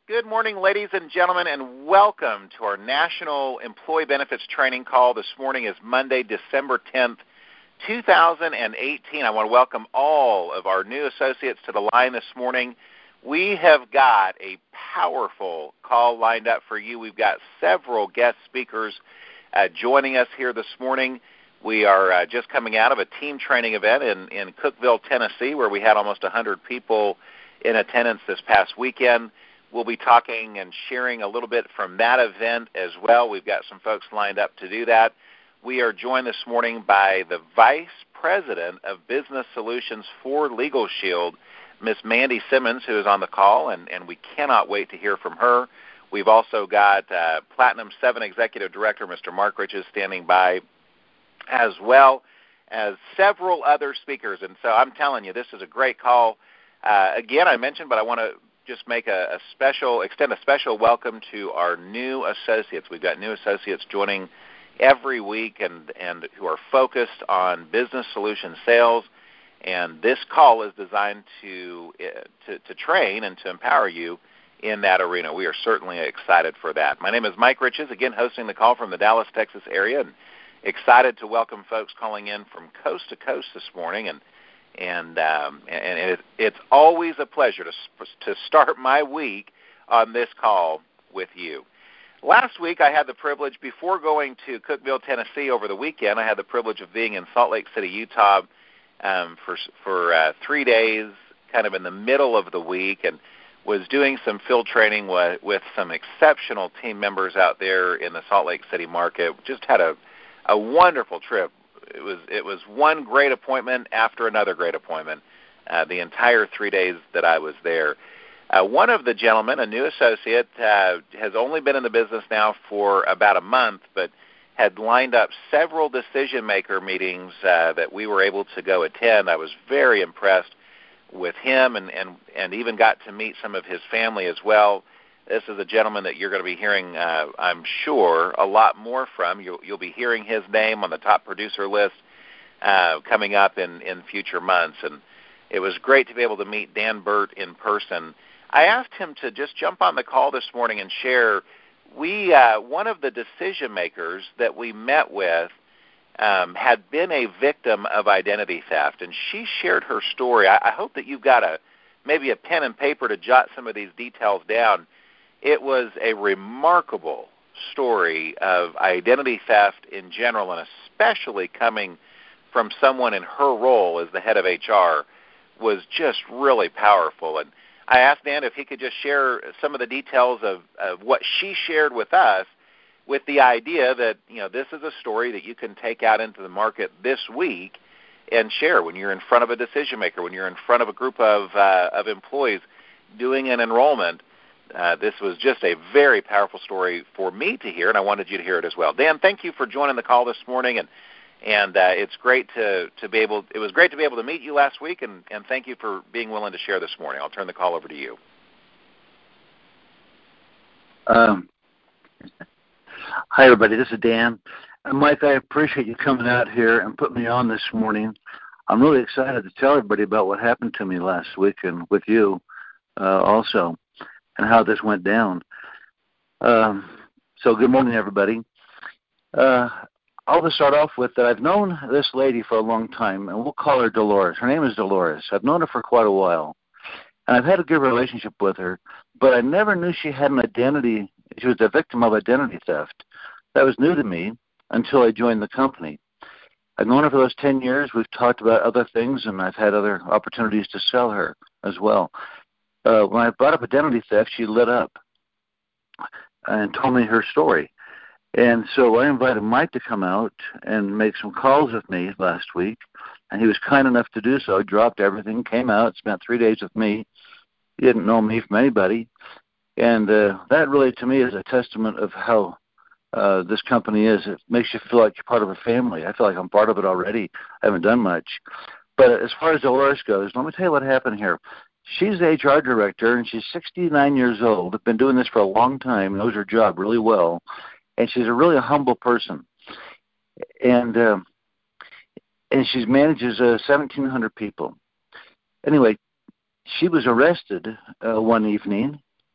Good morning, ladies and gentlemen, and welcome to our National Employee Benefits Training Call. This morning is Monday, December 10th, 2018. I want to welcome all of our new associates to the line this morning. We have got a powerful call lined up for you. We've got several guest speakers joining us here this morning. We are just coming out of a team training event in Cookeville, Tennessee, where we had almost 100 people in attendance this past weekend. We'll be talking and sharing a little bit from that event as well. We've got some folks lined up to do that. We are joined this morning by the Vice President of Business Solutions for Legal Shield, Miss Mandy Simmons, who is on the call, and we cannot wait to hear from her. We've also got Platinum 7 Executive Director, Mr. Mark Riches, standing by, as well as several other speakers. And so I'm telling you, this is a great call. Again, I mentioned, but I want to just make extend a special welcome to our new associates. We've got new associates joining every week and who are focused on business solution sales. And this call is designed to train and to empower you in that arena. We are certainly excited for that. My name is Mike Riches, again hosting the call from the Dallas, Texas area, and excited to welcome folks calling in from coast to coast this morning. And it's always a pleasure to start my week on this call with you. Last week I had the privilege, before going to Cookeville, Tennessee over the weekend, I had the privilege of being in Salt Lake City, Utah for 3 days, kind of in the middle of the week, and was doing some field training with some exceptional team members out there in the Salt Lake City market. Just had a wonderful trip. It was one great appointment after another great appointment the entire 3 days that I was there. One of the gentlemen, a new associate, has only been in the business now for about a month, but had lined up several decision-maker meetings that we were able to go attend. I was very impressed with him and even got to meet some of his family as well. This is a gentleman that you're going to be hearing, I'm sure, a lot more from. You'll be hearing his name on the top producer list coming up in future months. And it was great to be able to meet Dan Burt in person. I asked him to just jump on the call this morning and share. One of the decision makers that we met with had been a victim of identity theft, and she shared her story. I hope that you've got maybe a pen and paper to jot some of these details down. It was a remarkable story of identity theft in general, and especially coming from someone in her role as the head of HR was just really powerful. And I asked Dan if he could just share some of the details of what she shared with us, with the idea that, this is a story that you can take out into the market this week and share when you're in front of a decision maker, when you're in front of a group of employees doing an enrollment. This was just a very powerful story for me to hear, and I wanted you to hear it as well. Dan, thank you for joining the call this morning, and it's great to be able. It was great to be able to meet you last week, and thank you for being willing to share this morning. I'll turn the call over to you. Hi, everybody. This is Dan. Mike, I appreciate you coming out here and putting me on this morning. I'm really excited to tell everybody about what happened to me last week and with you also, and how this went down. So good morning, everybody. I'll just start off with that I've known this lady for a long time, and we'll call her Dolores. Her name is Dolores. I've known her for quite a while, and I've had a good relationship with her, but I never knew she had an identity. She was a victim of identity theft. That was new to me until I joined the company. I've known her for those 10 years. We've talked about other things, and I've had other opportunities to sell her as well. When I brought up identity theft, she lit up and told me her story. And so I invited Mike to come out and make some calls with me last week, and he was kind enough to do so. He dropped everything, came out, spent 3 days with me. He didn't know me from anybody. And that really, to me, is a testament of how this company is. It makes you feel like you're part of a family. I feel like I'm part of it already. I haven't done much. But as far as Dolores goes, let me tell you what happened here. She's the HR director, and she's 69 years old, been doing this for a long time, knows her job really well, and she's a really humble person. And she manages 1,700 people. Anyway, she was arrested one evening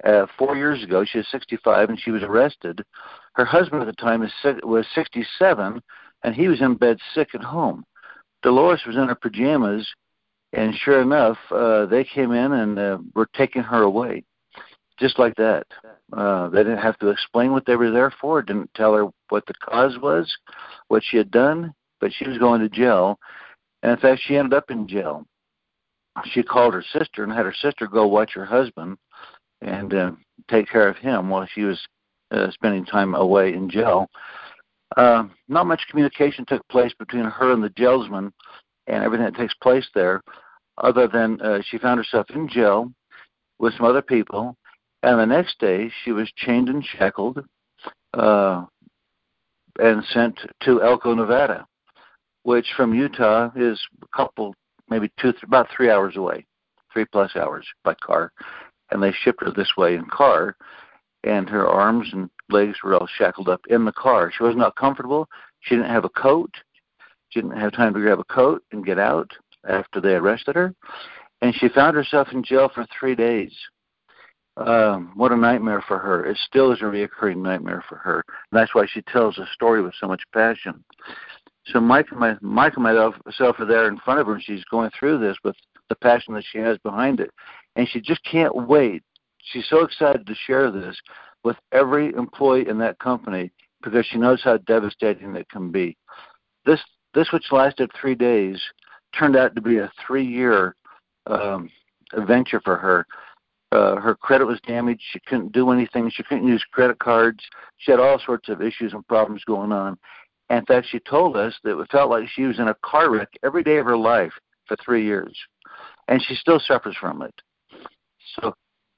4 years ago. She was 65, and she was arrested. Her husband at the time was 67, and he was in bed sick at home. Dolores was in her pajamas, and sure enough, they came in and were taking her away, just like that. They didn't have to explain what they were there for, didn't tell her what the cause was, what she had done, but she was going to jail. And in fact, she ended up in jail. She called her sister and had her sister go watch her husband and take care of him while she was spending time away in jail. Not much communication took place between her and the jailsman and everything that takes place there, other than she found herself in jail with some other people, and the next day she was chained and shackled and sent to Elko, Nevada, which from Utah is a couple, maybe about 3 hours away, 3+ hours by car, and they shipped her this way in car, and her arms and legs were all shackled up in the car. She was not comfortable. She didn't have a coat. She didn't have time to grab a coat and get out after they arrested her, and she found herself in jail for 3 days. What a nightmare for her. It still is a reoccurring nightmare for her. And that's why she tells the story with so much passion. So Mike and myself are there in front of her, and she's going through this with the passion that she has behind it. And she just can't wait. She's so excited to share this with every employee in that company because she knows how devastating it can be. This which lasted 3 days, turned out to be a 3-year adventure for her. Her credit was damaged. She couldn't do anything. She couldn't use credit cards. She had all sorts of issues and problems going on. And in fact, she told us that it felt like she was in a car wreck every day of her life for 3 years. And she still suffers from it. So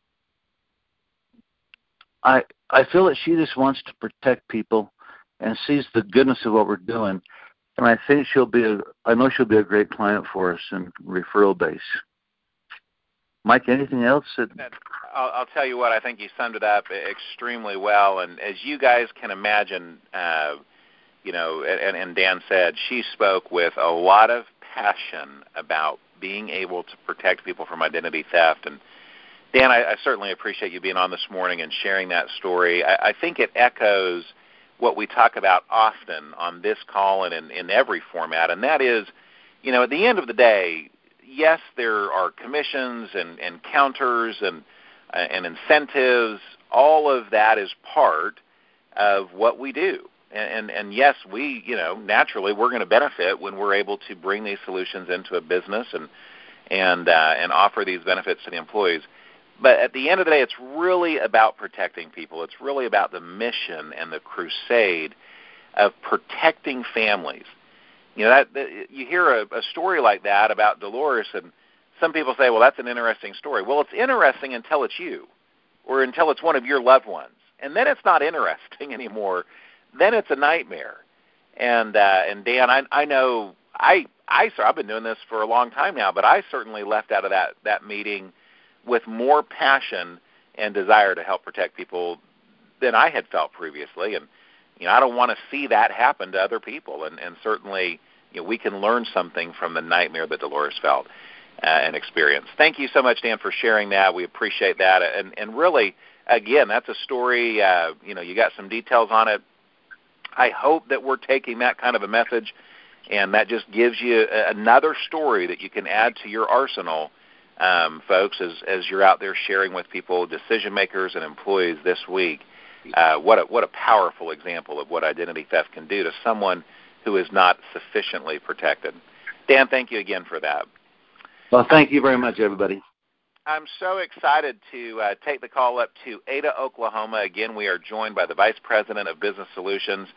I feel that she just wants to protect people and sees the goodness of what we're doing. And I think I know she'll be a great client for us in referral base. Mike, anything else? I'll tell you what, I think you summed it up extremely well. And as you guys can imagine, and Dan said, she spoke with a lot of passion about being able to protect people from identity theft. And Dan, I certainly appreciate you being on this morning and sharing that story. I think it echoes what we talk about often on this call and in every format, and that is, at the end of the day, yes, there are commissions and counters and incentives. All of that is part of what we do. And yes, we, naturally we're going to benefit when we're able to bring these solutions into a business and offer these benefits to the employees. But at the end of the day, it's really about protecting people. It's really about the mission and the crusade of protecting families. You hear a story like that about Dolores, and some people say, well, that's an interesting story. Well, it's interesting until it's you or until it's one of your loved ones. And then it's not interesting anymore. Then it's a nightmare. And Dan, I know I've been doing this for a long time now, but I certainly left out of that meeting with more passion and desire to help protect people than I had felt previously. And, I don't want to see that happen to other people. And certainly, we can learn something from the nightmare that Dolores felt and experienced. Thank you so much, Dan, for sharing that. We appreciate that. And really, again, that's a story, you got some details on it. I hope that we're taking that kind of a message, and that just gives you another story that you can add to your arsenal, folks, as you're out there sharing with people, decision makers and employees this week. What a powerful example of what identity theft can do to someone who is not sufficiently protected. Dan, thank you again for that. Well, thank you very much, everybody. I'm so excited to take the call up to Ada, Oklahoma. Again, we are joined by the Vice President of Business Solutions.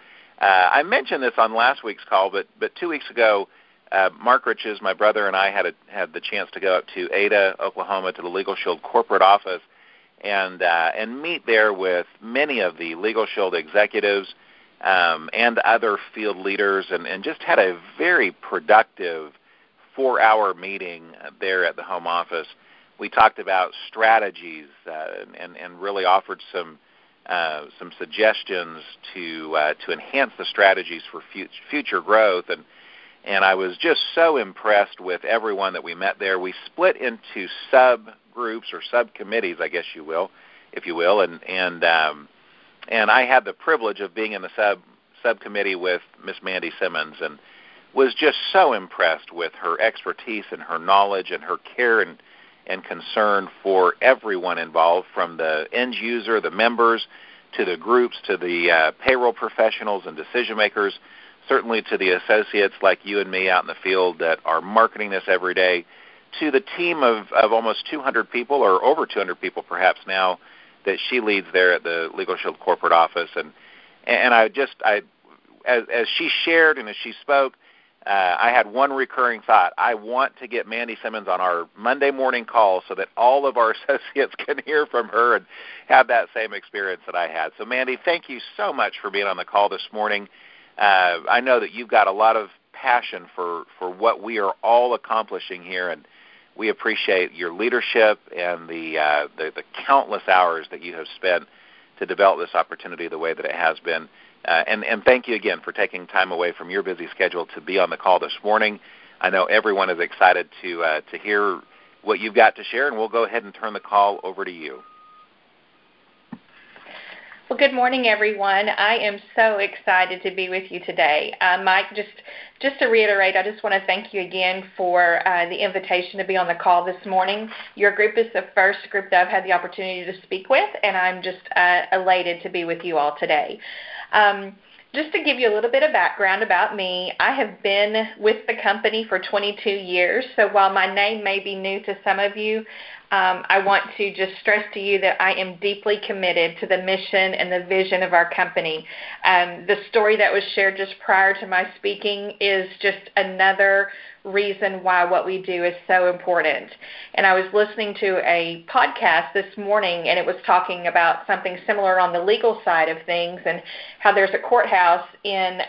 I mentioned this on last week's call, but 2 weeks ago, Mark Riches, my brother, and I had the chance to go up to Ada, Oklahoma, to the Legal Shield corporate office and meet there with many of the Legal Shield executives and other field leaders, and just had a very productive 4-hour meeting there at the home office. We talked about strategies and really offered some suggestions to enhance the strategies for future growth. And I was just so impressed with everyone that we met there. We split into subgroups or subcommittees, I guess you will, if you will, and I had the privilege of being in the subcommittee with Miss Mandy Simmons, and was just so impressed with her expertise and her knowledge and her care and concern for everyone involved, from the end user, the members, to the groups, to the payroll professionals and decision makers, certainly to the associates like you and me out in the field that are marketing this every day, to the team of almost 200 people, or over 200 people perhaps now, that she leads there at the Legal Shield corporate office. And as she shared and as she spoke, I had one recurring thought. I want to get Mandy Simmons on our Monday morning call so that all of our associates can hear from her and have that same experience that I had. So, Mandy, thank you so much for being on the call this morning. I know that you've got a lot of passion for what we are all accomplishing here, and we appreciate your leadership and the countless hours that you have spent to develop this opportunity the way that it has been. And thank you again for taking time away from your busy schedule to be on the call this morning. I know everyone is excited to hear what you've got to share, and we'll go ahead and turn the call over to you. Well, good morning, everyone. I am so excited to be with you today. Mike, just to reiterate, I just want to thank you again for the invitation to be on the call this morning. Your group is the first group that I've had the opportunity to speak with, and I'm just elated to be with you all today. Just to give you a little bit of background about me, I have been with the company for 22 years, so while my name may be new to some of you, I want to just stress to you that I am deeply committed to the mission and the vision of our company. The story that was shared just prior to my speaking is just another reason why what we do is so important. And I was listening to a podcast this morning, and it was talking about something similar on the legal side of things, and how there's a courthouse in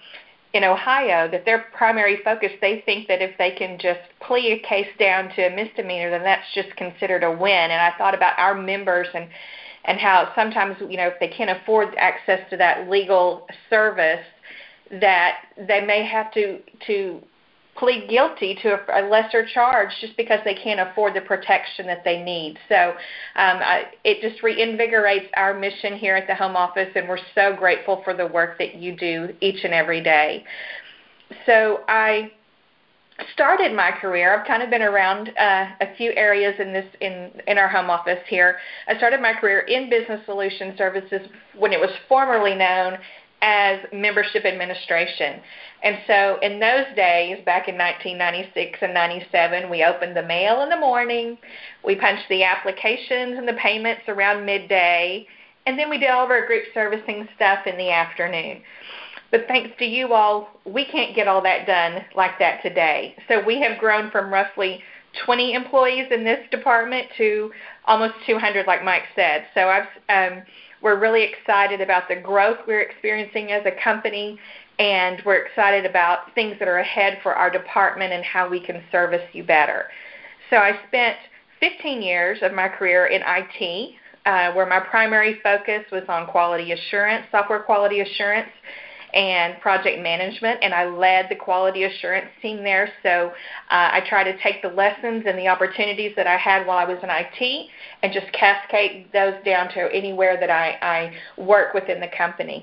Ohio that their primary focus, they think that if they can just plea a case down to a misdemeanor, then that's just considered a win. And I thought about our members and how sometimes, if they can't afford access to that legal service, that they may have to plead guilty to a lesser charge just because they can't afford the protection that they need. So it just reinvigorates our mission here at the home office, and we're so grateful for the work that you do each and every day. So I started my career, I've kind of been around a few areas in our home office here. I started my career in Business Solution Services when it was formerly known as Membership Administration. And so in those days, back in 1996 and 97, we opened the mail in the morning, we punched the applications and the payments around midday, and then we did all of our group servicing stuff in the afternoon. But thanks to you all, we can't get all that done like that today. So we have grown from roughly 20 employees in this department to almost 200, like Mike said. So we're really excited about the growth we're experiencing as a company, and we're excited about things that are ahead for our department and how we can service you better. So I spent 15 years of my career in IT, where my primary focus was on quality assurance, software quality assurance, and project management, and I led the quality assurance team there. So I try to take the lessons and the opportunities that I had while I was in IT and just cascade those down to anywhere that I work within the company.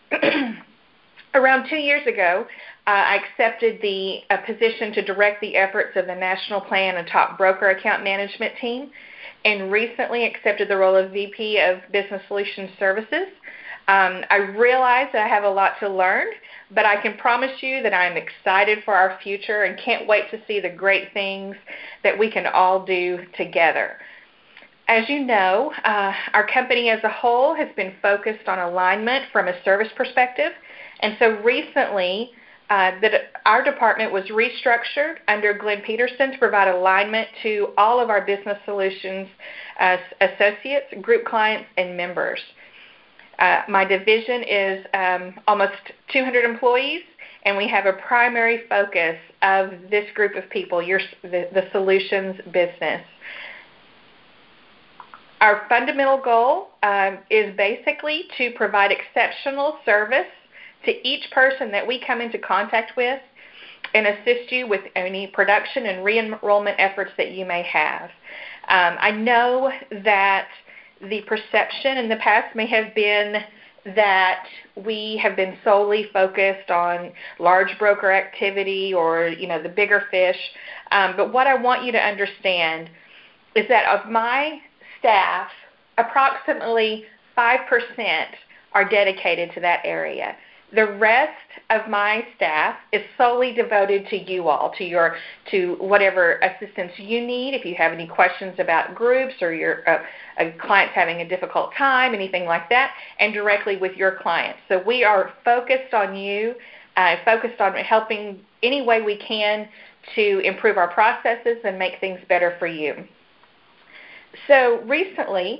Around 2 years ago, I accepted the position to direct the efforts of the National Plan and Top Broker Account Management team, and recently accepted the role of VP of Business Solution Services. I realize that I have a lot to learn, but I can promise you that I'm excited for our future and can't wait to see the great things that we can all do together. As you know, our company as a whole has been focused on alignment from a service perspective, and so recently our department was restructured under Glenn Peterson to provide alignment to all of our business solutions associates, group clients, and members. My division is almost 200 employees, and we have a primary focus of this group of people, the solutions business. Our fundamental goal is basically to provide exceptional service to each person that we come into contact with and assist you with any production and re-enrollment efforts that you may have. I know that the perception in the past may have been that we have been solely focused on large broker activity or, the bigger fish. But what I want you to understand is that of my staff, approximately 5% are dedicated to that area. The rest of my staff is solely devoted to you all, to whatever assistance you need. If you have any questions about groups or your a client's having a difficult time, anything like that, and directly with your clients. So we are focused on you, focused on helping any way we can to improve our processes and make things better for you. So recently,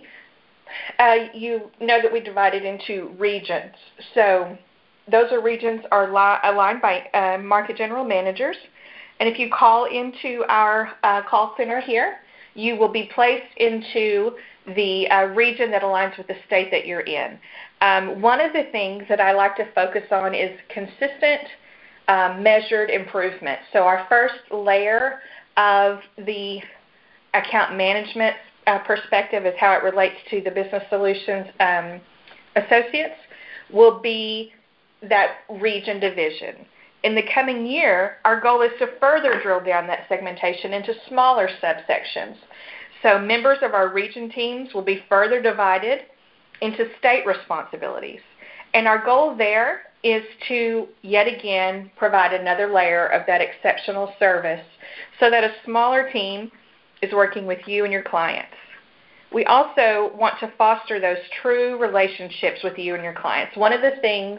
you know that we divided into regions. So those regions are aligned by market general managers. And if you call into our call center here, you will be placed into the region that aligns with the state that you're in. One of the things that I like to focus on is consistent, measured improvement. So our first layer of the account management perspective is how it relates to the Business Solutions associates will be that region division. In the coming year, our goal is to further drill down that segmentation into smaller subsections. So members of our region teams will be further divided into state responsibilities. And our goal there is to, yet again, provide another layer of that exceptional service so that a smaller team is working with you and your clients. We also want to foster those true relationships with you and your clients. One of the things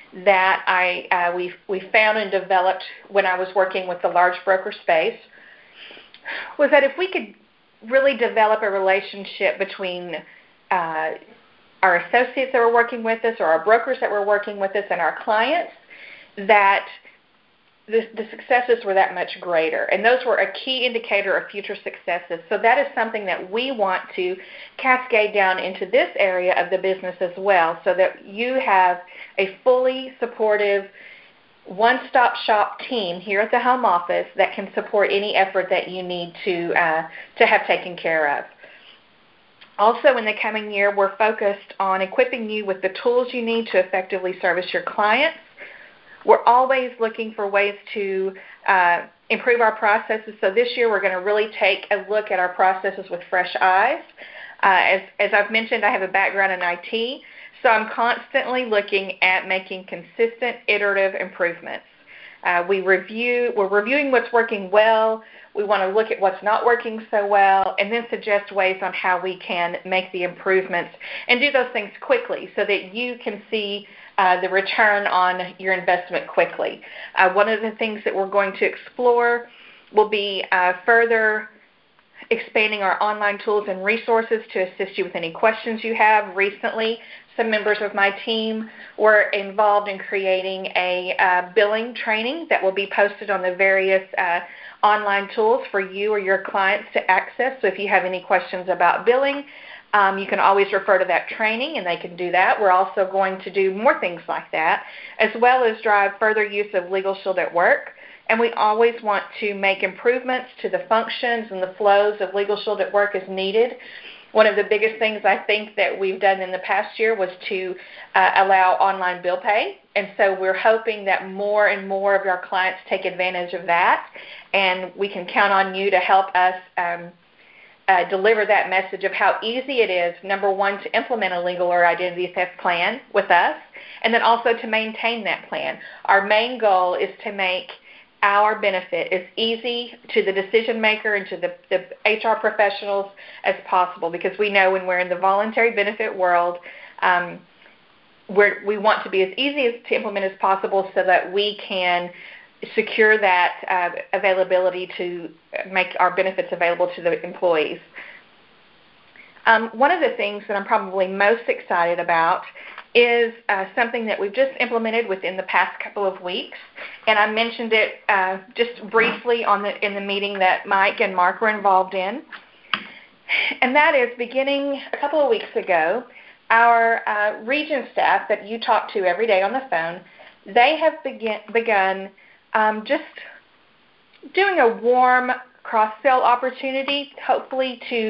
that we found and developed when I was working with the large broker space was that if we could really develop a relationship between our associates that were working with us or our brokers that were working with us and our clients, that the successes were that much greater. And those were a key indicator of future successes. So that is something that we want to cascade down into this area of the business as well, so that you have a fully supportive, one-stop shop team here at the home office that can support any effort that you need to have taken care of. Also, in the coming year, we're focused on equipping you with the tools you need to effectively service your clients. We're always looking for ways to improve our processes. So this year, we're going to really take a look at our processes with fresh eyes. As I've mentioned, I have a background in IT, so I'm constantly looking at making consistent, iterative improvements. We're reviewing what's working well. We want to look at what's not working so well, and then suggest ways on how we can make the improvements and do those things quickly so that you can see the return on your investment quickly. One of the things that we're going to explore will be further expanding our online tools and resources to assist you with any questions you have. Recently, some members of my team were involved in creating a billing training that will be posted on the various online tools for you or your clients to access. So if you have any questions about billing, you can always refer to that training, and they can do that. We're also going to do more things like that, as well as drive further use of Legal Shield at Work. And we always want to make improvements to the functions and the flows of Legal Shield at Work as needed. One of the biggest things I think that we've done in the past year was to allow online bill pay. And so we're hoping that more and more of our clients take advantage of that. And we can count on you to help us deliver that message of how easy it is, number one, to implement a legal or identity theft plan with us, and then also to maintain that plan. Our main goal is to make our benefit as easy to the decision maker and to the HR professionals as possible, because we know when we're in the voluntary benefit world, we want to be as easy to implement as possible so that we can secure that availability to make our benefits available to the employees. One of the things that I'm probably most excited about is something that we've just implemented within the past couple of weeks, and I mentioned it just briefly in the meeting that Mike and Mark were involved in, and that is beginning a couple of weeks ago, our region staff that you talk to every day on the phone, they have begun just doing a warm cross-sell opportunity, hopefully to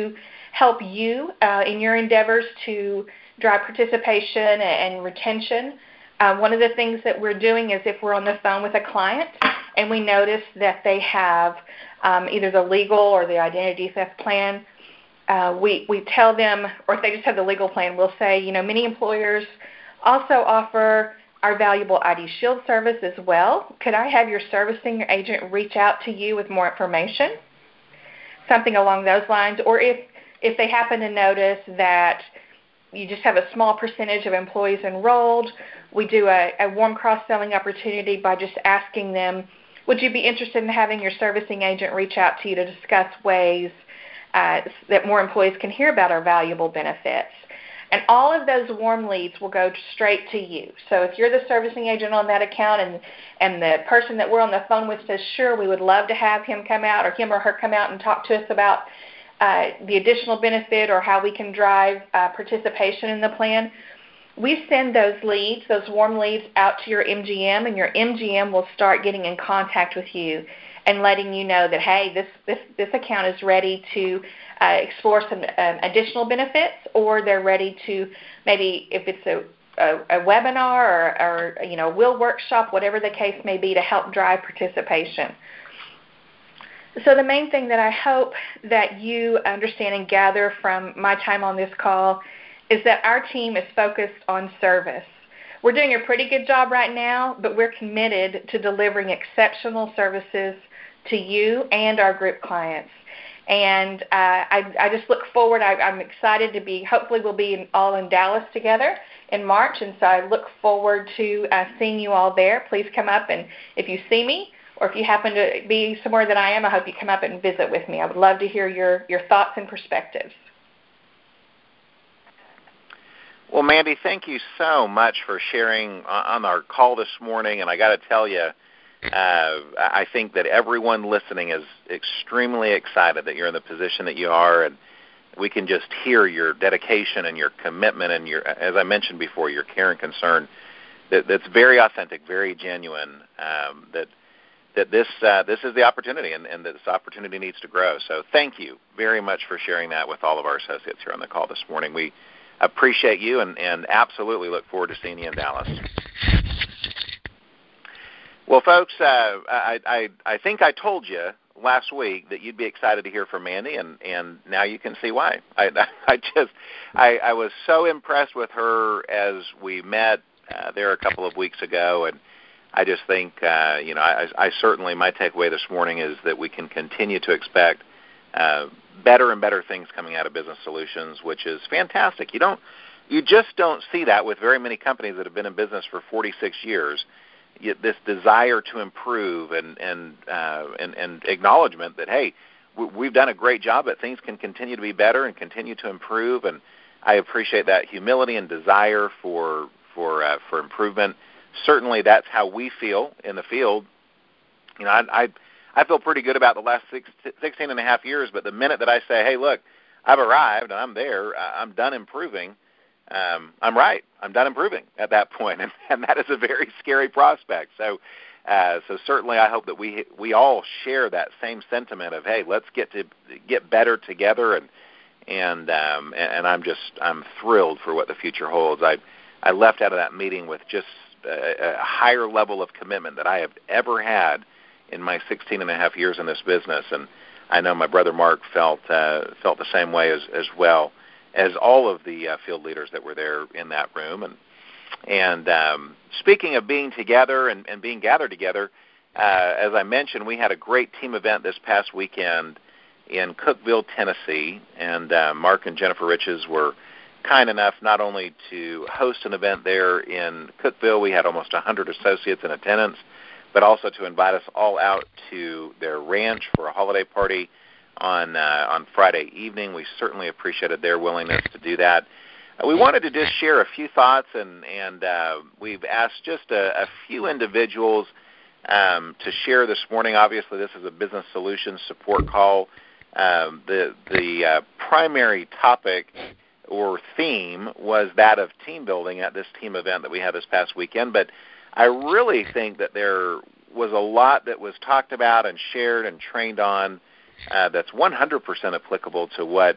help you in your endeavors to drive participation and retention. One of the things that we're doing is if we're on the phone with a client and we notice that they have either the legal or the identity theft plan, we tell them, or if they just have the legal plan, we'll say, many employers also offer our valuable ID Shield service as well. Could I have your servicing agent reach out to you with more information? Something along those lines. Or if they happen to notice that you just have a small percentage of employees enrolled, we do a warm cross-selling opportunity by just asking them, would you be interested in having your servicing agent reach out to you to discuss ways that more employees can hear about our valuable benefits? And all of those warm leads will go straight to you. So if you're the servicing agent on that account and the person that we're on the phone with says, sure, we would love to have him come out or him or her come out and talk to us about the additional benefit or how we can drive participation in the plan, we send those leads, those warm leads, out to your MGM, and your MGM will start getting in contact with you and letting you know that, hey, this account is ready to explore some additional benefits, or they're ready to maybe, if it's a webinar or a will workshop, whatever the case may be, to help drive participation. So the main thing that I hope that you understand and gather from my time on this call is that our team is focused on service. We're doing a pretty good job right now, but we're committed to delivering exceptional services to you and our group clients. And I just look forward. I'm excited to be, hopefully we'll be all in Dallas together in March, and so I look forward to seeing you all there. Please come up, and if you see me or if you happen to be somewhere that I am, I hope you come up and visit with me. I would love to hear your thoughts and perspectives. Well, Mandy, thank you so much for sharing on our call this morning, and I got to tell you, I think that everyone listening is extremely excited that you're in the position that you are, and we can just hear your dedication and your commitment and your, as I mentioned before, your care and concern. That's very authentic, very genuine. That this is the opportunity, and this opportunity needs to grow. So thank you very much for sharing that with all of our associates here on the call this morning. We appreciate you and absolutely look forward to seeing you in Dallas. Well, folks, I think I told you last week that you'd be excited to hear from Mandy, and now you can see why. I was so impressed with her as we met there a couple of weeks ago, and I just think, I certainly, my takeaway this morning is that we can continue to expect better and better things coming out of Business Solutions, which is fantastic. You just don't see that with very many companies that have been in business for 46 years. This desire to improve and acknowledgement that, hey, we've done a great job, but things can continue to be better and continue to improve. And I appreciate that humility and desire for improvement. Certainly, that's how we feel in the field. I feel pretty good about the last 16 and a half years, but the minute that I say, hey, look, I've arrived, I'm there, I'm done improving, I'm right. I'm done improving at that point, and that is a very scary prospect. So certainly I hope that we all share that same sentiment of, hey, let's get better together, and I'm thrilled for what the future holds. I left out of that meeting with just a higher level of commitment that I have ever had in my 16 and a half years in this business, and I know my brother Mark felt the same way as well as all of the field leaders that were there in that room. And speaking of being together and being gathered together, as I mentioned, we had a great team event this past weekend in Cookeville, Tennessee, and Mark and Jennifer Riches were kind enough not only to host an event there in Cookeville, we had almost 100 associates in attendance, but also to invite us all out to their ranch for a holiday party on Friday evening. We certainly appreciated their willingness to do that. We wanted to just share a few thoughts, and we've asked just a few individuals to share this morning. Obviously, this is a Business Solutions support call. The primary topic or theme was that of team building at this team event that we had this past weekend, but I really think that there was a lot that was talked about and shared and trained on that's 100% applicable to what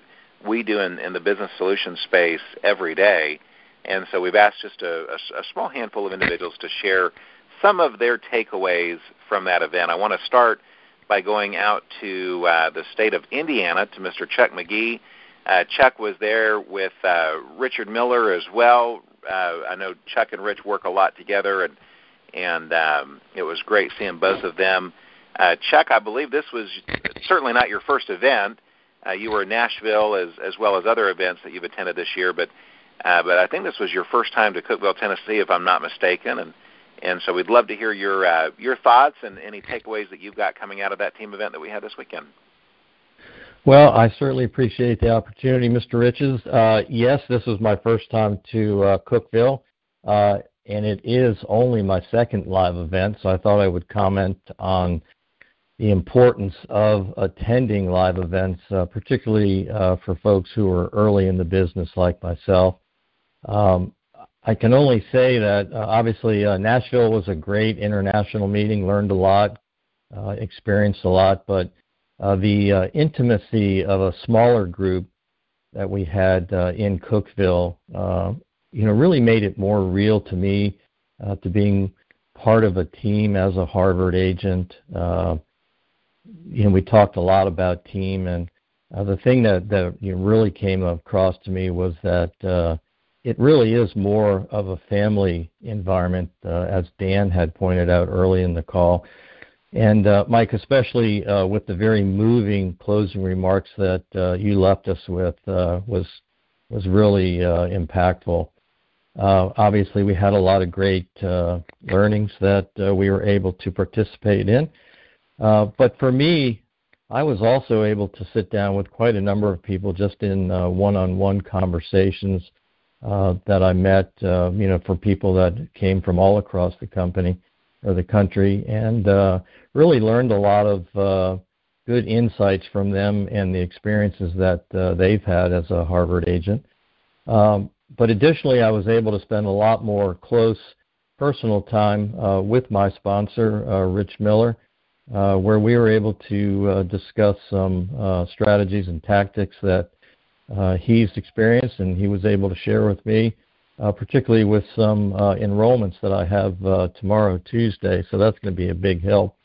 we do in the business solution space every day. And so we've asked just a small handful of individuals to share some of their takeaways from that event. I want to start by going out to the state of Indiana to Mr. Chuck McGee. Chuck was there with Richard Miller as well. I know Chuck and Rich work a lot together, and it was great seeing both of them. Chuck, I believe this was certainly not your first event. You were in Nashville as well as other events that you've attended this year, but I think this was your first time to Cookeville, Tennessee, if I'm not mistaken. And so we'd love to hear your thoughts and any takeaways that you've got coming out of that team event that we had this weekend. Well, I certainly appreciate the opportunity, Mr. Riches. Yes, this was my first time to Cookeville, and it is only my second live event, so I thought I would comment on the importance of attending live events, particularly for folks who are early in the business like myself. I can only say that obviously Nashville was a great international meeting, learned a lot, experienced a lot, but the intimacy of a smaller group that we had in Cookeville, really made it more real to me, to being part of a team as a Harvard agent. We talked a lot about team, and the thing that really came across to me was that it really is more of a family environment, as Dan had pointed out early in the call. And Mike, especially with the very moving closing remarks that you left us with, was really impactful. Obviously, we had a lot of great learnings that we were able to participate in. But for me, I was also able to sit down with quite a number of people just in one-on-one conversations that I met, for people that came from all across the company or the country, and really learned a lot of good insights from them and the experiences that they've had as a Harvard agent. But additionally, I was able to spend a lot more close personal time with my sponsor, Rich Miller, where we were able to discuss some strategies and tactics that he's experienced and he was able to share with me, particularly with some enrollments that I have tomorrow, Tuesday. So that's going to be a big help.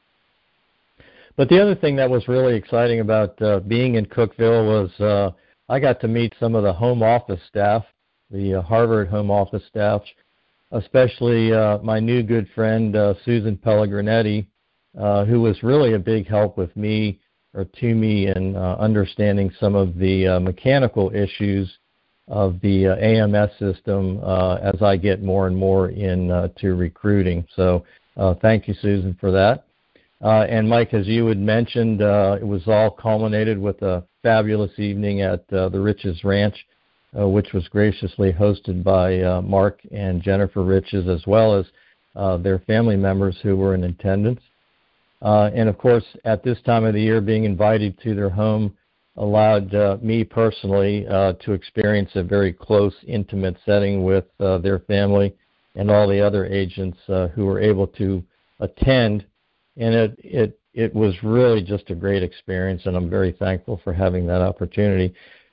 But the other thing that was really exciting about being in Cookeville was I got to meet some of the home office staff, the Harvard home office staff, especially my new good friend, Susan Pellegrinitti, who was really a big help with me or to me in understanding some of the mechanical issues of the AMS system as I get more and more into recruiting. So thank you, Susan, for that. And Mike, as you had mentioned, it was all culminated with a fabulous evening at the Riches Ranch, which was graciously hosted by Mark and Jennifer Riches, as well as their family members who were in attendance. And of course, at this time of the year, being invited to their home allowed me personally to experience a very close, intimate setting with their family and all the other agents who were able to attend. And it was really just a great experience, and I'm very thankful for having that opportunity.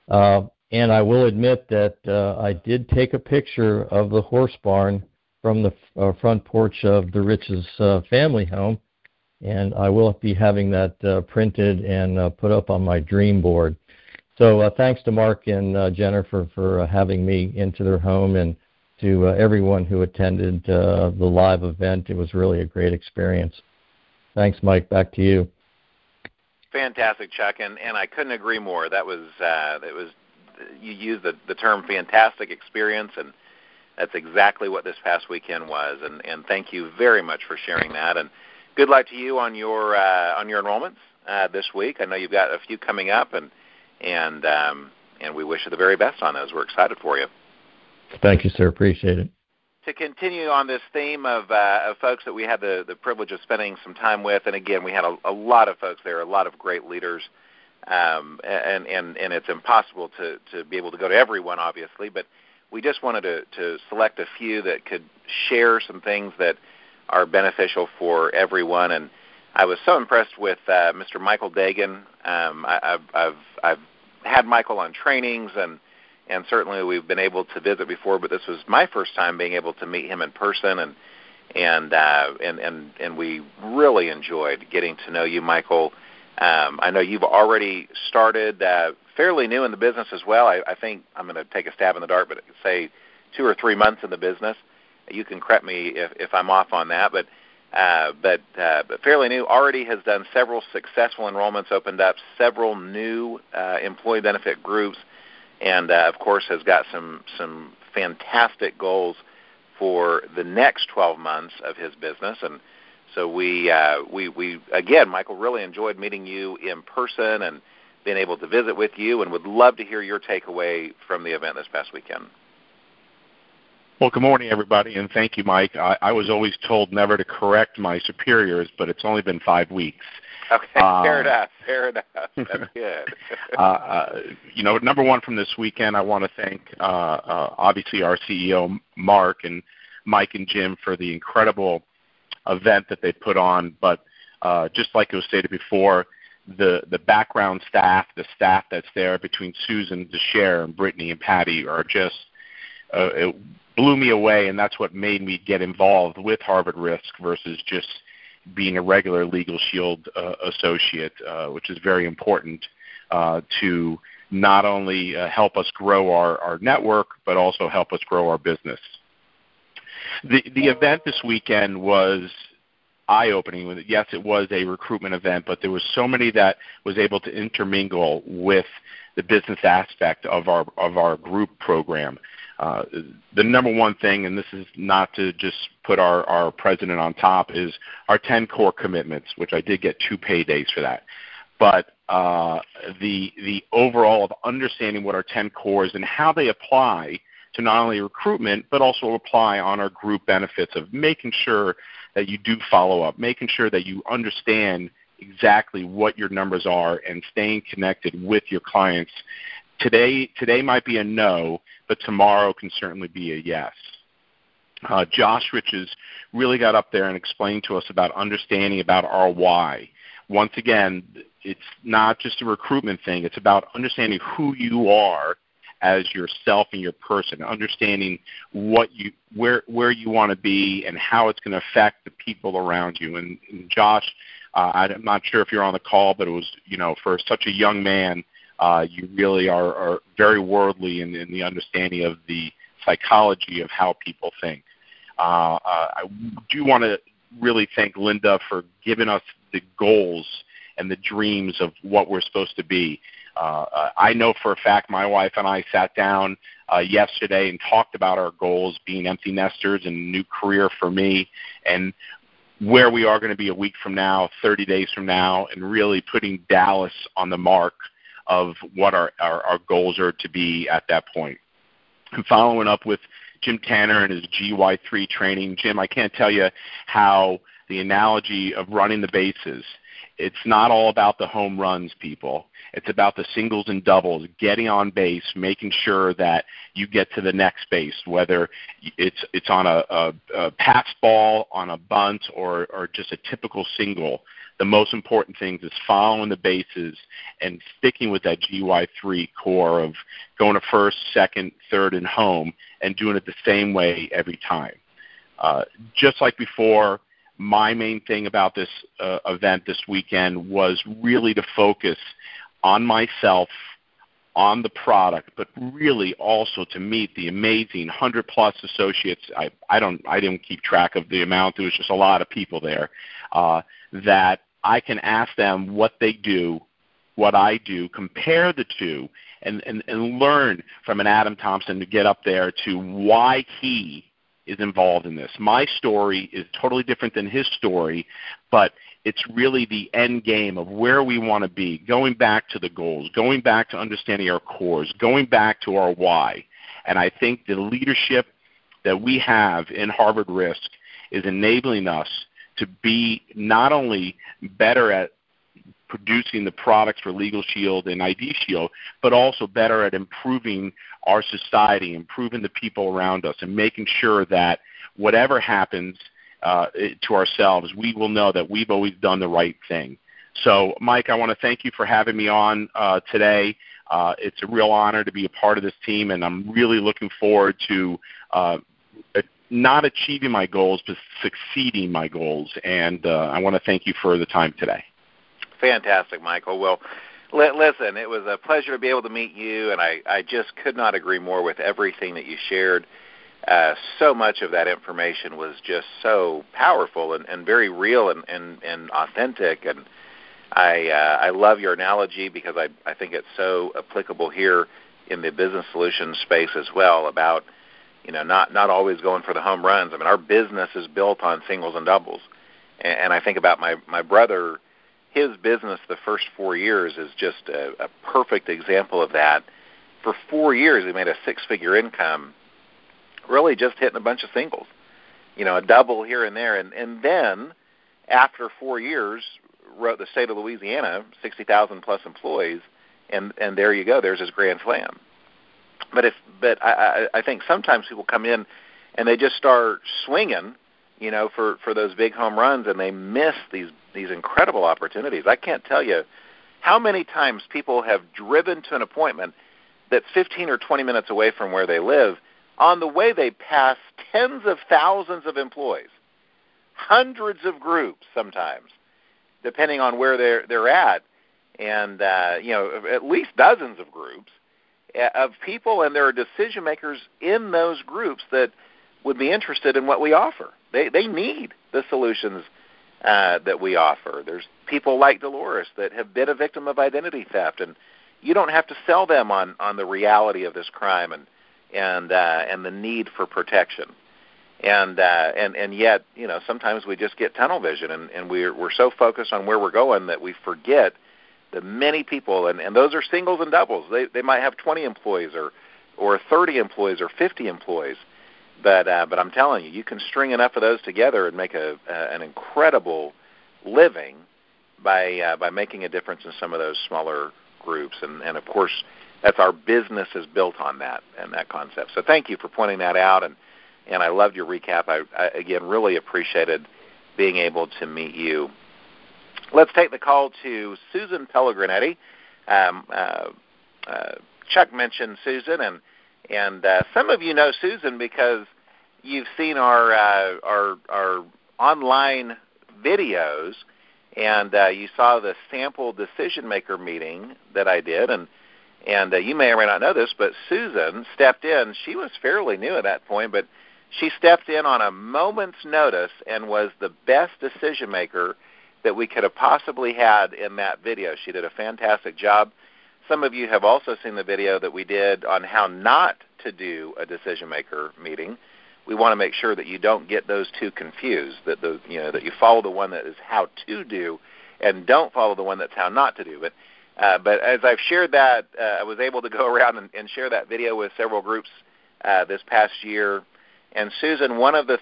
And I will admit that I did take a picture of the horse barn from the front porch of the Riches family home, and I will be having that printed and put up on my dream board. So thanks to Mark and Jennifer for having me into their home, and to everyone who attended the live event. It was really a great experience. Thanks, Mike. Back to you. Fantastic, Chuck, and I couldn't agree more. That was you used the term fantastic experience, and that's exactly what this past weekend was. And thank you very much for sharing that. And good luck to you on your enrollments this week. I know you've got a few coming up, and we wish you the very best on those. We're excited for you. Thank you, sir. Appreciate it. To continue on this theme of folks that we had the privilege of spending some time with, and again, we had a lot of folks there, a lot of great leaders, and it's impossible to be able to go to everyone, obviously, but we just wanted to select a few that could share some things that are beneficial for everyone. And I was so impressed with Mr. Michael Dagan. I've had Michael on trainings, and certainly we've been able to visit before, but this was my first time being able to meet him in person, and we really enjoyed getting to know you, Michael. I know you've already started fairly new in the business as well. I think I'm going to take a stab in the dark, but say 2 or 3 months in the business. You can correct me if I'm off on that, but fairly new. Already has done several successful enrollments, opened up several new employee benefit groups, and of course has got some fantastic goals for the next 12 months of his business. And so we again, Michael, really enjoyed meeting you in person and being able to visit with you, and would love to hear your takeaway from the event this past weekend. Well, good morning, everybody, and thank you, Mike. I was always told never to correct my superiors, but it's only been 5 weeks. Okay, fair enough. That's good. Number one from this weekend, I want to thank, obviously, our CEO, Mark, and Mike and Jim for the incredible event that they put on. But just like it was stated before, the background staff, the staff that's there between Susan, DeShare, and Brittany and Patty are just it blew me away, and that's what made me get involved with Harvard Risk versus just being a regular Legal Shield associate, which is very important to not only help us grow our network, but also help us grow our business. The event this weekend was eye-opening. Yes, it was a recruitment event, but there was so many that was able to intermingle with the business aspect of our group program. The number one thing, and this is not to just put our president on top, is our 10 core commitments, which I did get 2 paydays for that. But the overall of understanding what our 10 cores and how they apply to not only recruitment, but also apply on our group benefits, of making sure that you do follow up, making sure that you understand exactly what your numbers are, and staying connected with your clients. Today might be a no, but tomorrow can certainly be a yes. Josh Riches really got up there and explained to us about understanding about our why. Once again, it's not just a recruitment thing. It's about understanding who you are as yourself and your person, understanding where you want to be and how it's going to affect the people around you. And Josh, I'm not sure if you're on the call, but it was, for such a young man, you really are very worldly in the understanding of the psychology of how people think. I do want to really thank Linda for giving us the goals and the dreams of what we're supposed to be. I know for a fact my wife and I sat down yesterday and talked about our goals, being empty nesters and a new career for me, and where we are going to be a week from now, 30 days from now, and really putting Dallas on the mark of what our goals are to be at that point. And following up with Jim Tanner and his GY3 training. Jim, I can't tell you how the analogy of running the bases, it's not all about the home runs, people. It's about the singles and doubles, getting on base, making sure that you get to the next base, whether it's on a pass ball, on a bunt, or just a typical single. The most important thing is following the bases and sticking with that GY3 core of going to first, second, third, and home, and doing it the same way every time. Just like before, my main thing about this event this weekend was really to focus on myself, on the product, but really also to meet the amazing 100-plus associates. I didn't keep track of the amount. There was just a lot of people there that I can ask them what they do, what I do, compare the two, and learn from an Adam Thompson to get up there to why he is involved in this. My story is totally different than his story, but it's really the end game of where we want to be, going back to the goals, going back to understanding our cores, going back to our why. And I think the leadership that we have in Harvard Risk is enabling us to be not only better at producing the products for Legal Shield and ID Shield, but also better at improving our society, improving the people around us, and making sure that whatever happens to ourselves, we will know that we've always done the right thing. So, Mike, I want to thank you for having me on today. It's a real honor to be a part of this team, and I'm really looking forward to not achieving my goals, but succeeding my goals. And I want to thank you for the time today. Fantastic, Michael. Well, listen, it was a pleasure to be able to meet you, and I just could not agree more with everything that you shared. So much of that information was just so powerful and very real and authentic. And I love your analogy because I think it's so applicable here in the business solutions space as well about, not always going for the home runs. I mean, our business is built on singles and doubles. And I think about my brother. His business the first 4 years is just a perfect example of that. For 4 years, he made a six-figure income, really just hitting a bunch of singles, a double here and there. And then after 4 years, wrote the state of Louisiana, 60,000 plus employees, and there you go. There's his grand slam. But I think sometimes people come in and they just start swinging, for those big home runs, and they miss these incredible opportunities. I can't tell you how many times people have driven to an appointment that's 15 or 20 minutes away from where they live. On the way, they pass tens of thousands of employees, hundreds of groups sometimes, depending on where they're at, and at least dozens of groups of people, and there are decision makers in those groups that would be interested in what we offer. They need the solutions that we offer. There's people like Dolores that have been a victim of identity theft, and you don't have to sell them on the reality of this crime and the need for protection. And yet, sometimes we just get tunnel vision, and we're so focused on where we're going that we forget the many people, and those are singles and doubles. They might have 20 employees or 30 employees or 50 employees. But I'm telling you, you can string enough of those together and make an incredible living by making a difference in some of those smaller groups. And of course, that's our business is built on that and that concept. So thank you for pointing that out, and I loved your recap. I again really appreciated being able to meet you. Let's take the call to Susan Pellegrinitti. Chuck mentioned Susan, and some of you know Susan because you've seen our online videos, and you saw the sample decision maker meeting that I did, and you may or may not know this, but Susan stepped in. She was fairly new at that point, but she stepped in on a moment's notice and was the best decision maker that we could have possibly had in that video. She did a fantastic job. Some of you have also seen the video that we did on how not to do a decision-maker meeting. We want to make sure that you don't get those two confused, that you follow the one that is how to do and don't follow the one that's how not to do. But as I've shared that, I was able to go around and share that video with several groups this past year. And Susan, one of the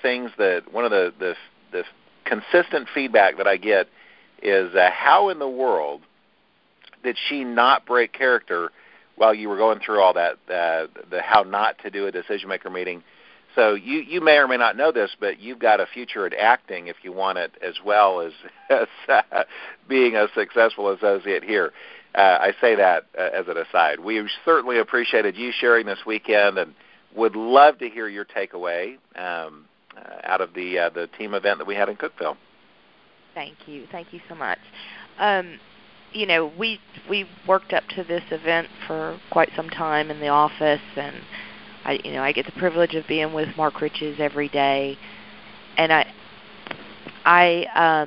consistent feedback that I get is how in the world did she not break character while you were going through all that, the how not to do a decision-maker meeting? So you may or may not know this, but you've got a future at acting if you want it, as well as being a successful associate here. I say that as an aside. We certainly appreciated you sharing this weekend and would love to hear your takeaway out of the team event that we had in Cookeville. Thank you so much. We worked up to this event for quite some time in the office, and I get the privilege of being with Mark Riches every day, and I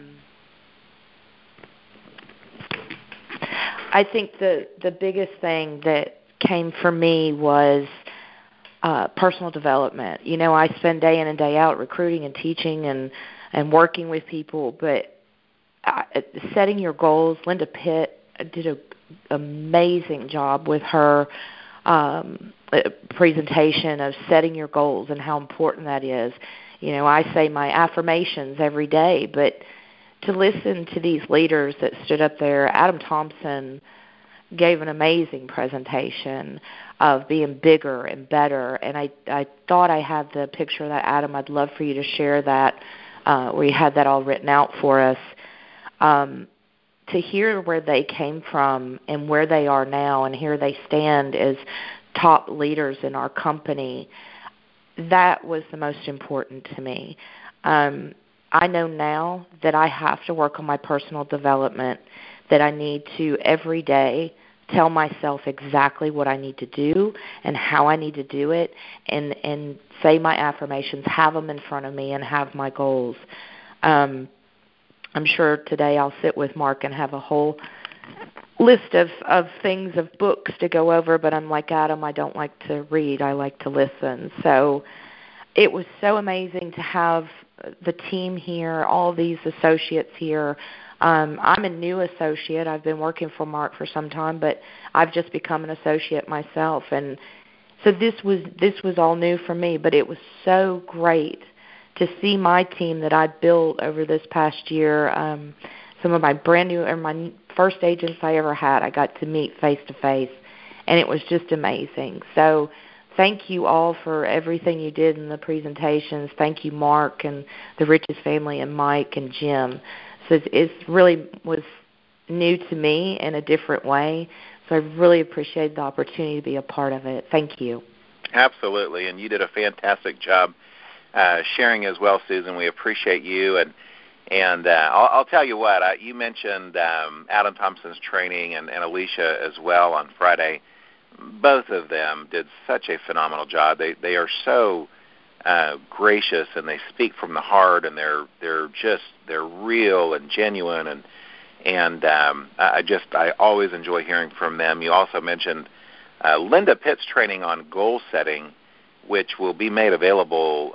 think the biggest thing that came for me was personal development. I spend day in and day out recruiting and teaching and working with people, but setting your goals. Linda Pitt did an amazing job with her presentation of setting your goals and how important that is. I say my affirmations every day, but to listen to these leaders that stood up there, Adam Thompson gave an amazing presentation of being bigger and better, and I thought I had the picture of that, Adam. I'd love for you to share that, where you had that all written out for us. to hear where they came from and where they are now, and here they stand as top leaders in our company, that was the most important to me. I know now that I have to work on my personal development, that I need to every day tell myself exactly what I need to do and how I need to do it, and say my affirmations, have them in front of me, and have my goals. I'm sure today I'll sit with Mark and have a whole list of things, of books to go over, but I'm like Adam, I don't like to read, I like to listen. So it was so amazing to have the team here, all these associates here. I'm a new associate. I've been working for Mark for some time, but I've just become an associate myself, and so this was all new for me. But it was so great to see my team that I built over this past year. Some of my brand new, or my first agents I ever had, I got to meet face to face, and it was just amazing. So thank you all for everything you did in the presentations. Thank you, Mark and the Riches family, and Mike and Jim. So it really was new to me in a different way. So I really appreciate the opportunity to be a part of it. Thank you. Absolutely, and you did a fantastic job sharing as well, Susan. We appreciate you, and I'll tell you what. You mentioned Adam Thompson's training and Alicia as well on Friday. Both of them did such a phenomenal job. They are so gracious, and they speak from the heart, and they're real and genuine, and I always enjoy hearing from them. You also mentioned Linda Pitt's training on goal setting, which will be made available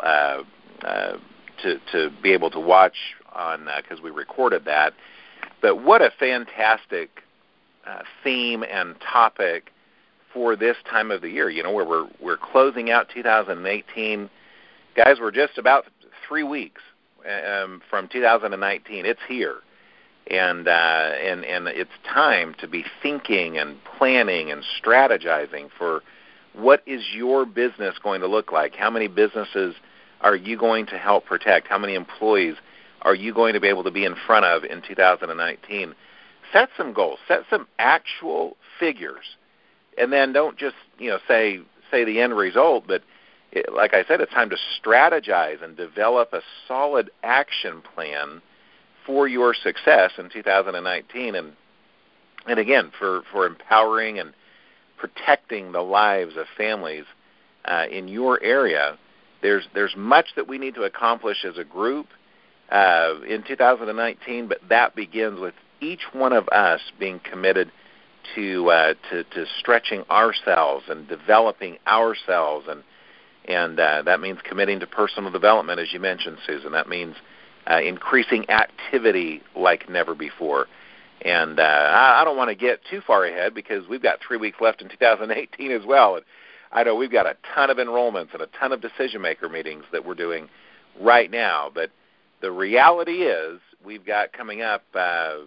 to be able to watch on, because we recorded that. But what a fantastic theme and topic for this time of the year. You know, where we're closing out 2018. Guys, we're just about 3 weeks from 2019. It's here, and it's time to be thinking and planning and strategizing for what is your business going to look like. How many businesses are you going to help protect? How many employees are you going to be able to be in front of in 2019? Set some goals. Set some actual figures, and then don't just say the end result, but like I said, it's time to strategize and develop a solid action plan for your success in 2019, and again, for empowering and protecting the lives of families in your area. There's much that we need to accomplish as a group in 2019, but that begins with each one of us being committed to stretching ourselves and developing ourselves, and that means committing to personal development, as you mentioned, Susan. That means increasing activity like never before. And I don't want to get too far ahead, because we've got 3 weeks left in 2018 as well. And I know we've got a ton of enrollments and a ton of decision-maker meetings that we're doing right now. But the reality is we've got coming up a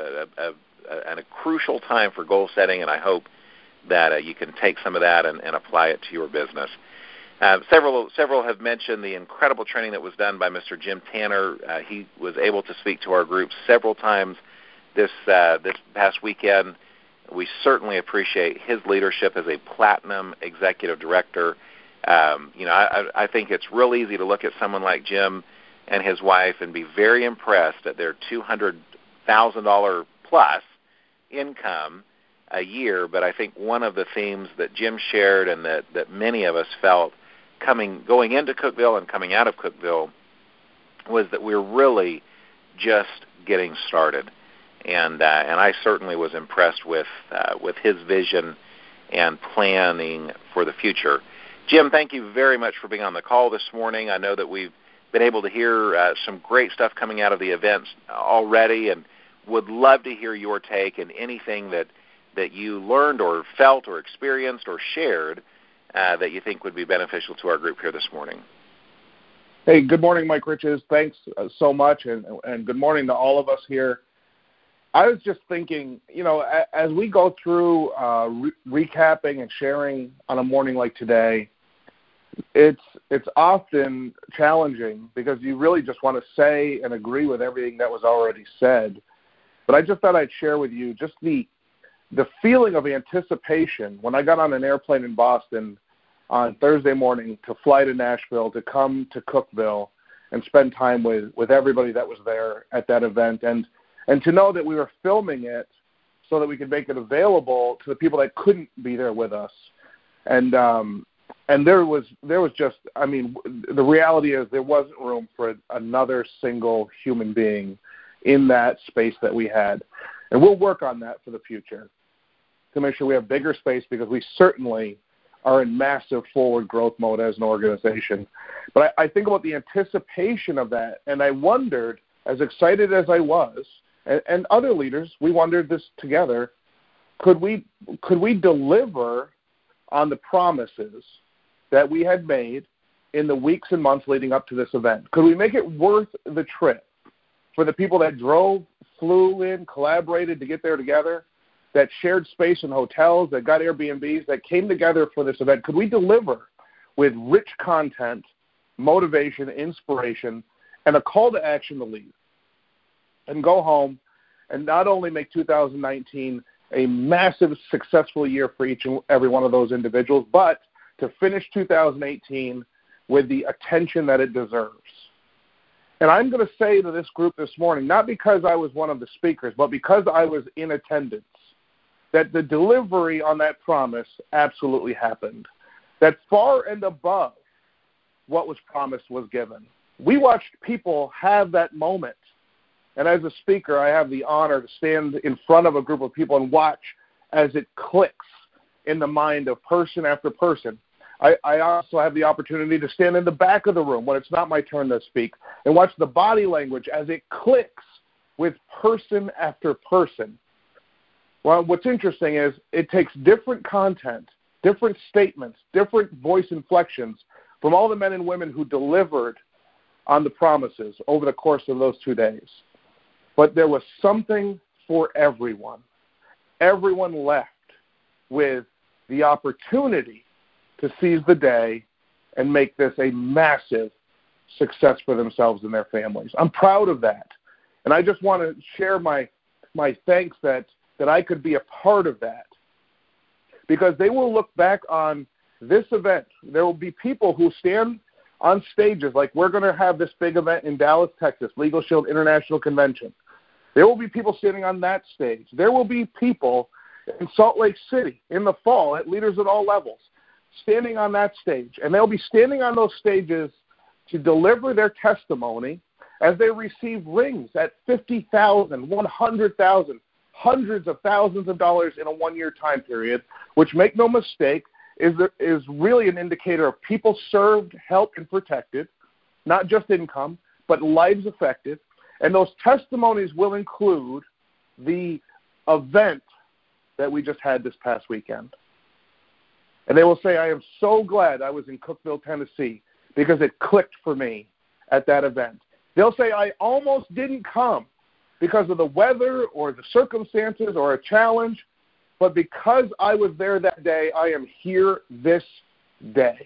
crucial time for goal setting, and I hope that you can take some of that and apply it to your business. Several have mentioned the incredible training that was done by Mr. Jim Tanner. He was able to speak to our group several times this past weekend. We certainly appreciate his leadership as a platinum executive director. I think it's real easy to look at someone like Jim and his wife and be very impressed at their $200,000 plus income a year. But I think one of the themes that Jim shared, and that many of us felt going into Cookeville and coming out of Cookeville, was that we're really just getting started. And I certainly was impressed with his vision and planning for the future. Jim, thank you very much for being on the call this morning. I know that we've been able to hear some great stuff coming out of the events already, and would love to hear your take and anything that you learned or felt or experienced or shared that you think would be beneficial to our group here this morning. Hey, good morning, Mike Riches. Thanks so much, and good morning to all of us here. I was just thinking, as we go through recapping and sharing on a morning like today, it's often challenging, because you really just want to say and agree with everything that was already said. But I just thought I'd share with you just the feeling of anticipation when I got on an airplane in Boston on Thursday morning to fly to Nashville, to come to Cookeville and spend time with everybody that was there at that event, and to know that we were filming it so that we could make it available to the people that couldn't be there with us. And there was just, I mean, the reality is there wasn't room for another single human being in that space that we had. And we'll work on that for the future to make sure we have bigger space, because we certainly are in massive forward growth mode as an organization. But I think about the anticipation of that, and I wondered, as excited as I was, and other leaders, we wondered this together, could we deliver on the promises that we had made in the weeks and months leading up to this event? Could we make it worth the trip for the people that drove, flew in, collaborated to get there together, that shared space in hotels, that got Airbnbs, that came together for this event? Could we deliver with rich content, motivation, inspiration, and a call to action to leave and go home and not only make 2019 a massive, successful year for each and every one of those individuals, but to finish 2018 with the attention that it deserves? And I'm going to say to this group this morning, not because I was one of the speakers, but because I was in attendance, that the delivery on that promise absolutely happened, that far and above what was promised was given. We watched people have that moment. And as a speaker, I have the honor to stand in front of a group of people and watch as it clicks in the mind of person after person. I also have the opportunity to stand in the back of the room when it's not my turn to speak and watch the body language as it clicks with person after person. Well, what's interesting is it takes different content, different statements, different voice inflections from all the men and women who delivered on the promises over the course of those 2 days. But there was something for everyone. Everyone left with the opportunity to seize the day and make this a massive success for themselves and their families. I'm proud of that. And I just want to share my thanks that I could be a part of that, because they will look back on this event. There will be people who stand on stages like we're going to have this big event in Dallas, Texas, Legal Shield International Convention. There will be people standing on that stage. There will be people in Salt Lake City in the fall, at leaders at all levels, standing on that stage. And they'll be standing on those stages to deliver their testimony as they receive rings at $50,000, $100,000, hundreds of thousands of dollars in a one-year time period, which, make no mistake, is really an indicator of people served, helped, and protected, not just income, but lives affected. And those testimonies will include the event that we just had this past weekend. And they will say, I am so glad I was in Cookeville, Tennessee, because it clicked for me at that event. They'll say, I almost didn't come because of the weather or the circumstances or a challenge, but because I was there that day, I am here this day.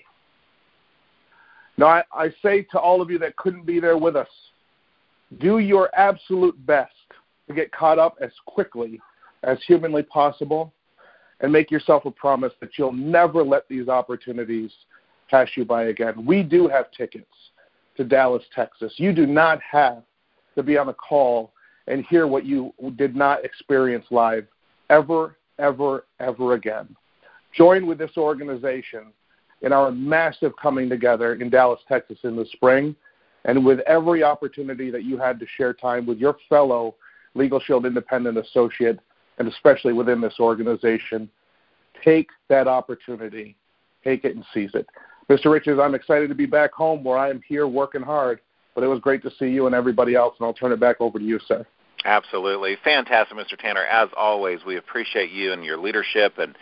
Now, I say to all of you that couldn't be there with us, do your absolute best to get caught up as quickly as humanly possible, and make yourself a promise that you'll never let these opportunities pass you by again. We do have tickets to Dallas, Texas. You do not have to be on a call and hear what you did not experience live ever, ever, ever again. Join with this organization in our massive coming together in Dallas, Texas in the spring, and with every opportunity that you had to share time with your fellow Legal Shield independent associate, and especially within this organization, take that opportunity. Take it and seize it. Mr. Riches, I'm excited to be back home where I am here working hard, but it was great to see you and everybody else, and I'll turn it back over to you, sir. Absolutely. Fantastic, Mr. Tanner. As always, we appreciate you and your leadership, and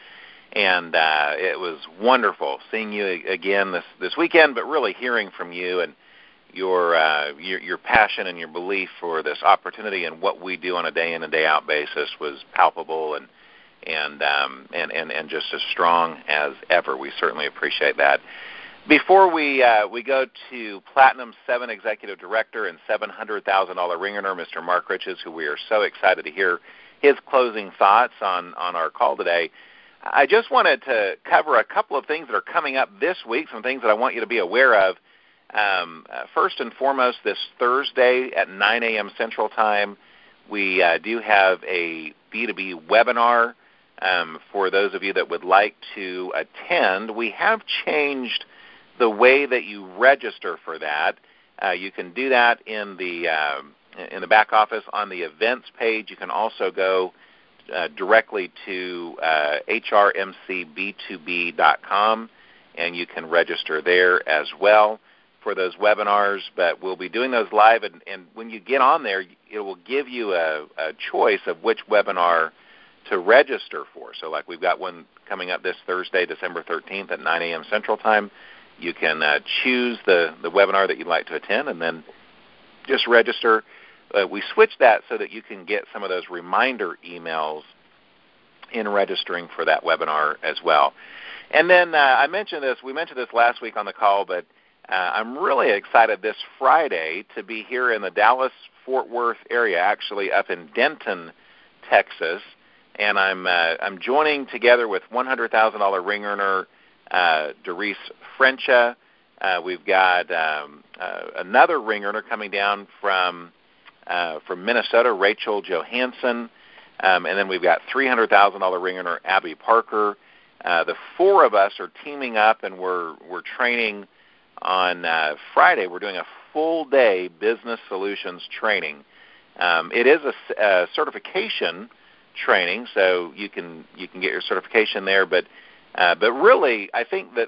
it was wonderful seeing you again this weekend, but really hearing from you and your passion and your belief for this opportunity and what we do on a day in and day out basis was palpable and just as strong as ever. We certainly appreciate that. Before we go to Platinum 7 Executive Director and $700,000 ring earner, Mr. Mark Riches, who we are so excited to hear his closing thoughts on our call today, I just wanted to cover a couple of things that are coming up this week, some things that I want you to be aware of. First and foremost, this Thursday at 9 a.m. Central Time, we do have a B2B webinar for those of you that would like to attend. We have changed the way that you register for that. You can do that in the back office on the events page. You can also go directly to hrmcb2b.com, and you can register there as well for those webinars. But we'll be doing those live, and when you get on there, it will give you a choice of which webinar to register for. So like we've got one coming up this Thursday, December 13th at 9 a.m. Central Time. You can choose the webinar that you'd like to attend and then just register. We switched that so that you can get some of those reminder emails in registering for that webinar as well. And then we mentioned this last week on the call, but I'm really excited this Friday to be here in the Dallas-Fort Worth area, actually up in Denton, Texas, and I'm joining together with $100,000 ring earner Doris Frencha. We've got another ring earner coming down from Minnesota, Rachel Johansson, and then we've got $300,000 ring earner Abby Parker. The four of us are teaming up, and we're training on Friday. We're doing a full-day business solutions training. It is a certification training, so you can get your certification there, but really, I think that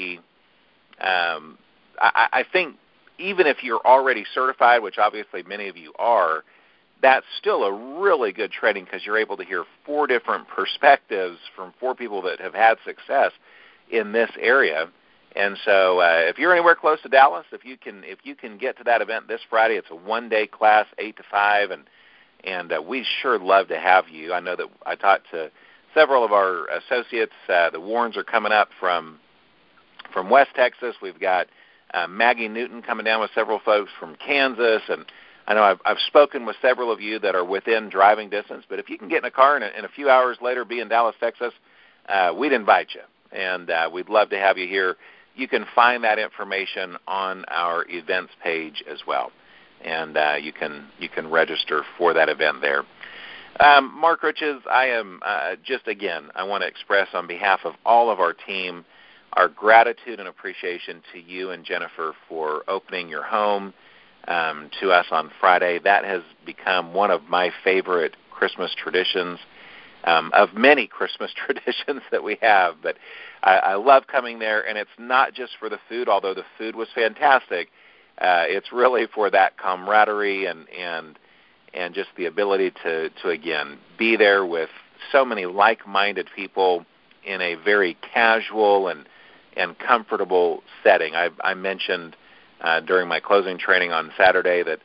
I think even if you're already certified, which obviously many of you are, that's still a really good training because you're able to hear four different perspectives from four people that have had success in this area. And so if you're anywhere close to Dallas, if you can get to that event this Friday, it's a one-day class, 8 to 5, and we sure love to have you. I know that I talked to several of our associates. The Warrens are coming up from West Texas. We've got Maggie Newton coming down with several folks from Kansas, and I know I've spoken with several of you that are within driving distance. But if you can get in a car and a few hours later be in Dallas, Texas, we'd invite you, and we'd love to have you here. You can find that information on our events page as well, and you can register for that event there. Mark Riches, I am I want to express on behalf of all of our team our gratitude and appreciation to you and Jennifer for opening your home to us on Friday. That has become one of my favorite Christmas traditions, of many Christmas traditions that we have. But I love coming there, and it's not just for the food, although the food was fantastic. It's really for that camaraderie and just the ability to again be there with so many like-minded people in a very casual and comfortable setting. I mentioned during my closing training on Saturday that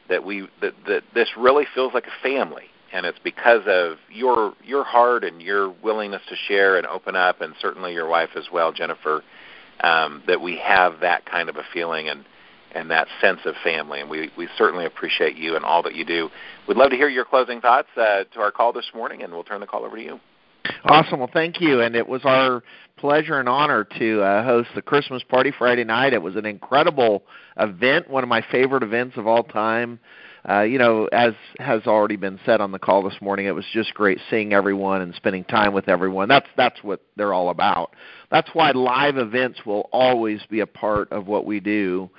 this really feels like a family, and it's because of your heart and your willingness to share and open up, and certainly your wife as well, Jennifer, that we have that kind of a feeling and that sense of family, and we certainly appreciate you and all that you do. We'd love to hear your closing thoughts to our call this morning, and we'll turn the call over to you. Awesome. Well, thank you, and it was our pleasure and honor to host the Christmas party Friday night. It was an incredible event, one of my favorite events of all time. As has already been said on the call this morning, it was just great seeing everyone and spending time with everyone. That's what they're all about. That's why live events will always be a part of what we do.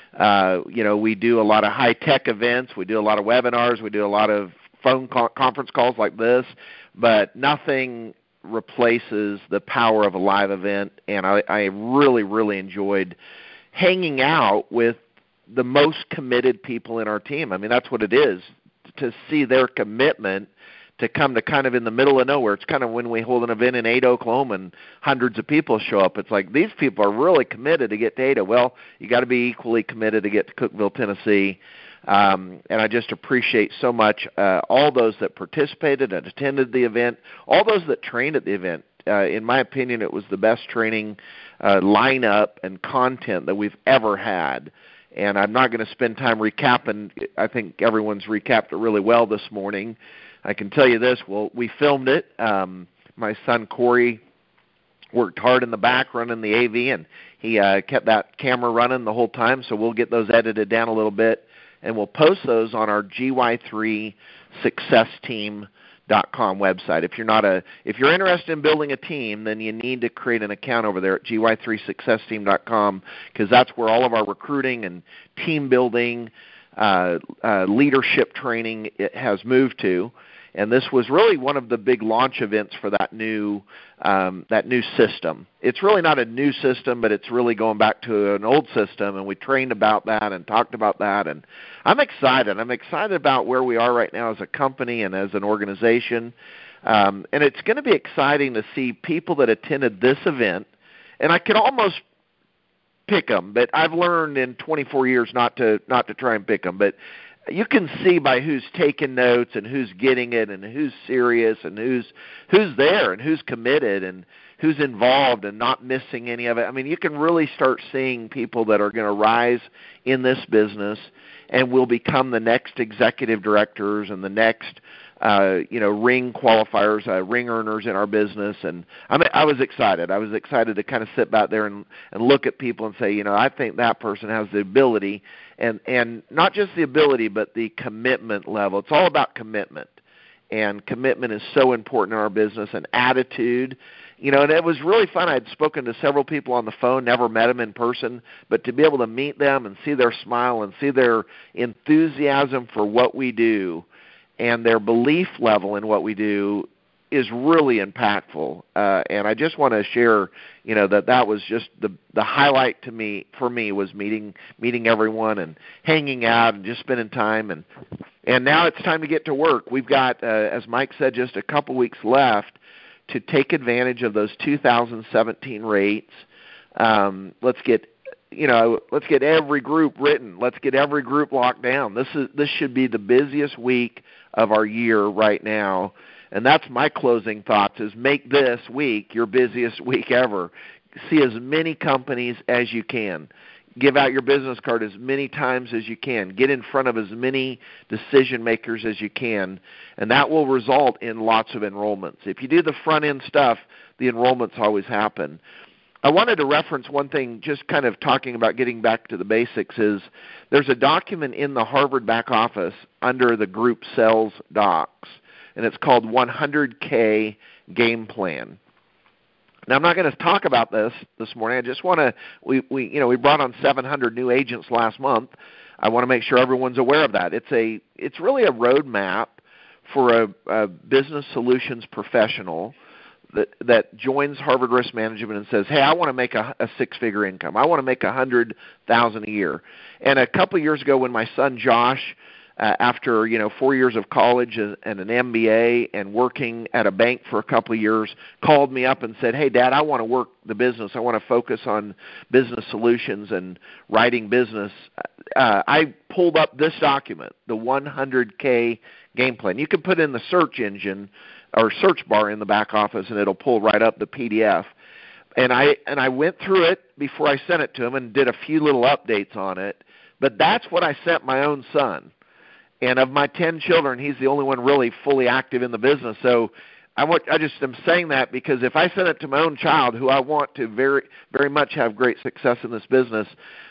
We do a lot of high-tech events. We do a lot of webinars. We do a lot of phone conference calls like this, but nothing replaces the power of a live event, and I really, really enjoyed hanging out with the most committed people in our team. I mean, that's what it is, to see their commitment to come to kind of in the middle of nowhere. It's kind of when we hold an event in Ada, Oklahoma, and hundreds of people show up. It's like these people are really committed to get to Ada. Well, you got to be equally committed to get to Cookeville, Tennessee. And I just appreciate so much all those that participated and attended the event, all those that trained at the event. In my opinion, it was the best training lineup and content that we've ever had. And I'm not going to spend time recapping. I think everyone's recapped it really well this morning. I can tell you this. Well, we filmed it. My son Corey worked hard in the back running the AV, and he kept that camera running the whole time, so we'll get those edited down a little bit, and we'll post those on our GY3SuccessTeam.com website. If you're interested in building a team, then you need to create an account over there at GY3SuccessTeam.com, because that's where all of our recruiting and team building, leadership training has moved to. And this was really one of the big launch events for that new system. It's really not a new system, but it's really going back to an old system, and we trained about that and talked about that. And I'm excited. I'm excited about where we are right now as a company and as an organization. And it's going to be exciting to see people that attended this event. And I could almost pick them, but I've learned in 24 years not to try and pick them. But you can see by who's taking notes and who's getting it and who's serious and who's there and who's committed and who's involved and not missing any of it. I mean, you can really start seeing people that are going to rise in this business and will become the next executive directors and the next ring qualifiers, ring earners in our business. And I was excited. I was excited to kind of sit back there and look at people and say, I think that person has the ability, and not just the ability, but the commitment level. It's all about commitment. And commitment is so important in our business, and attitude. And it was really fun. I'd spoken to several people on the phone, never met them in person, but to be able to meet them and see their smile and see their enthusiasm for what we do and their belief level in what we do is really impactful. And I just want to share, that was just the highlight for me was meeting everyone and hanging out and just spending time. And now it's time to get to work. We've got, as Mike said, just a couple weeks left to take advantage of those 2017 rates. Let's get every group written. Let's get every group locked down. This should be the busiest week of our year right now. And that's my closing thoughts, is make this week your busiest week ever. See as many companies as you can. Give out your business card as many times as you can. Get in front of as many decision makers as you can. And that will result in lots of enrollments. If you do the front end stuff, the enrollments always happen. I wanted to reference one thing, just kind of talking about getting back to the basics, is there's a document in the Harvard back office under the group sales docs, and it's called 100K Game Plan. Now, I'm not going to talk about this morning. I just want to, we brought on 700 new agents last month. I want to make sure everyone's aware of that. It's really a roadmap for a business solutions professional that joins Harvard Risk Management and says, hey, I want to make a six-figure income. I want to make $100,000 a year. And a couple of years ago when my son Josh, after 4 years of college and an MBA and working at a bank for a couple of years, called me up and said, hey, Dad, I want to work the business. I want to focus on business solutions and writing business. I pulled up this document, the 100K Game Plan. You can put in the search engine or search bar in the back office, and it'll pull right up the PDF. And I went through it before I sent it to him and did a few little updates on it. But that's what I sent my own son. And of my 10 children, he's the only one really fully active in the business. So I just am saying that because if I send it to my own child, who I want to very, very much have great success in this business,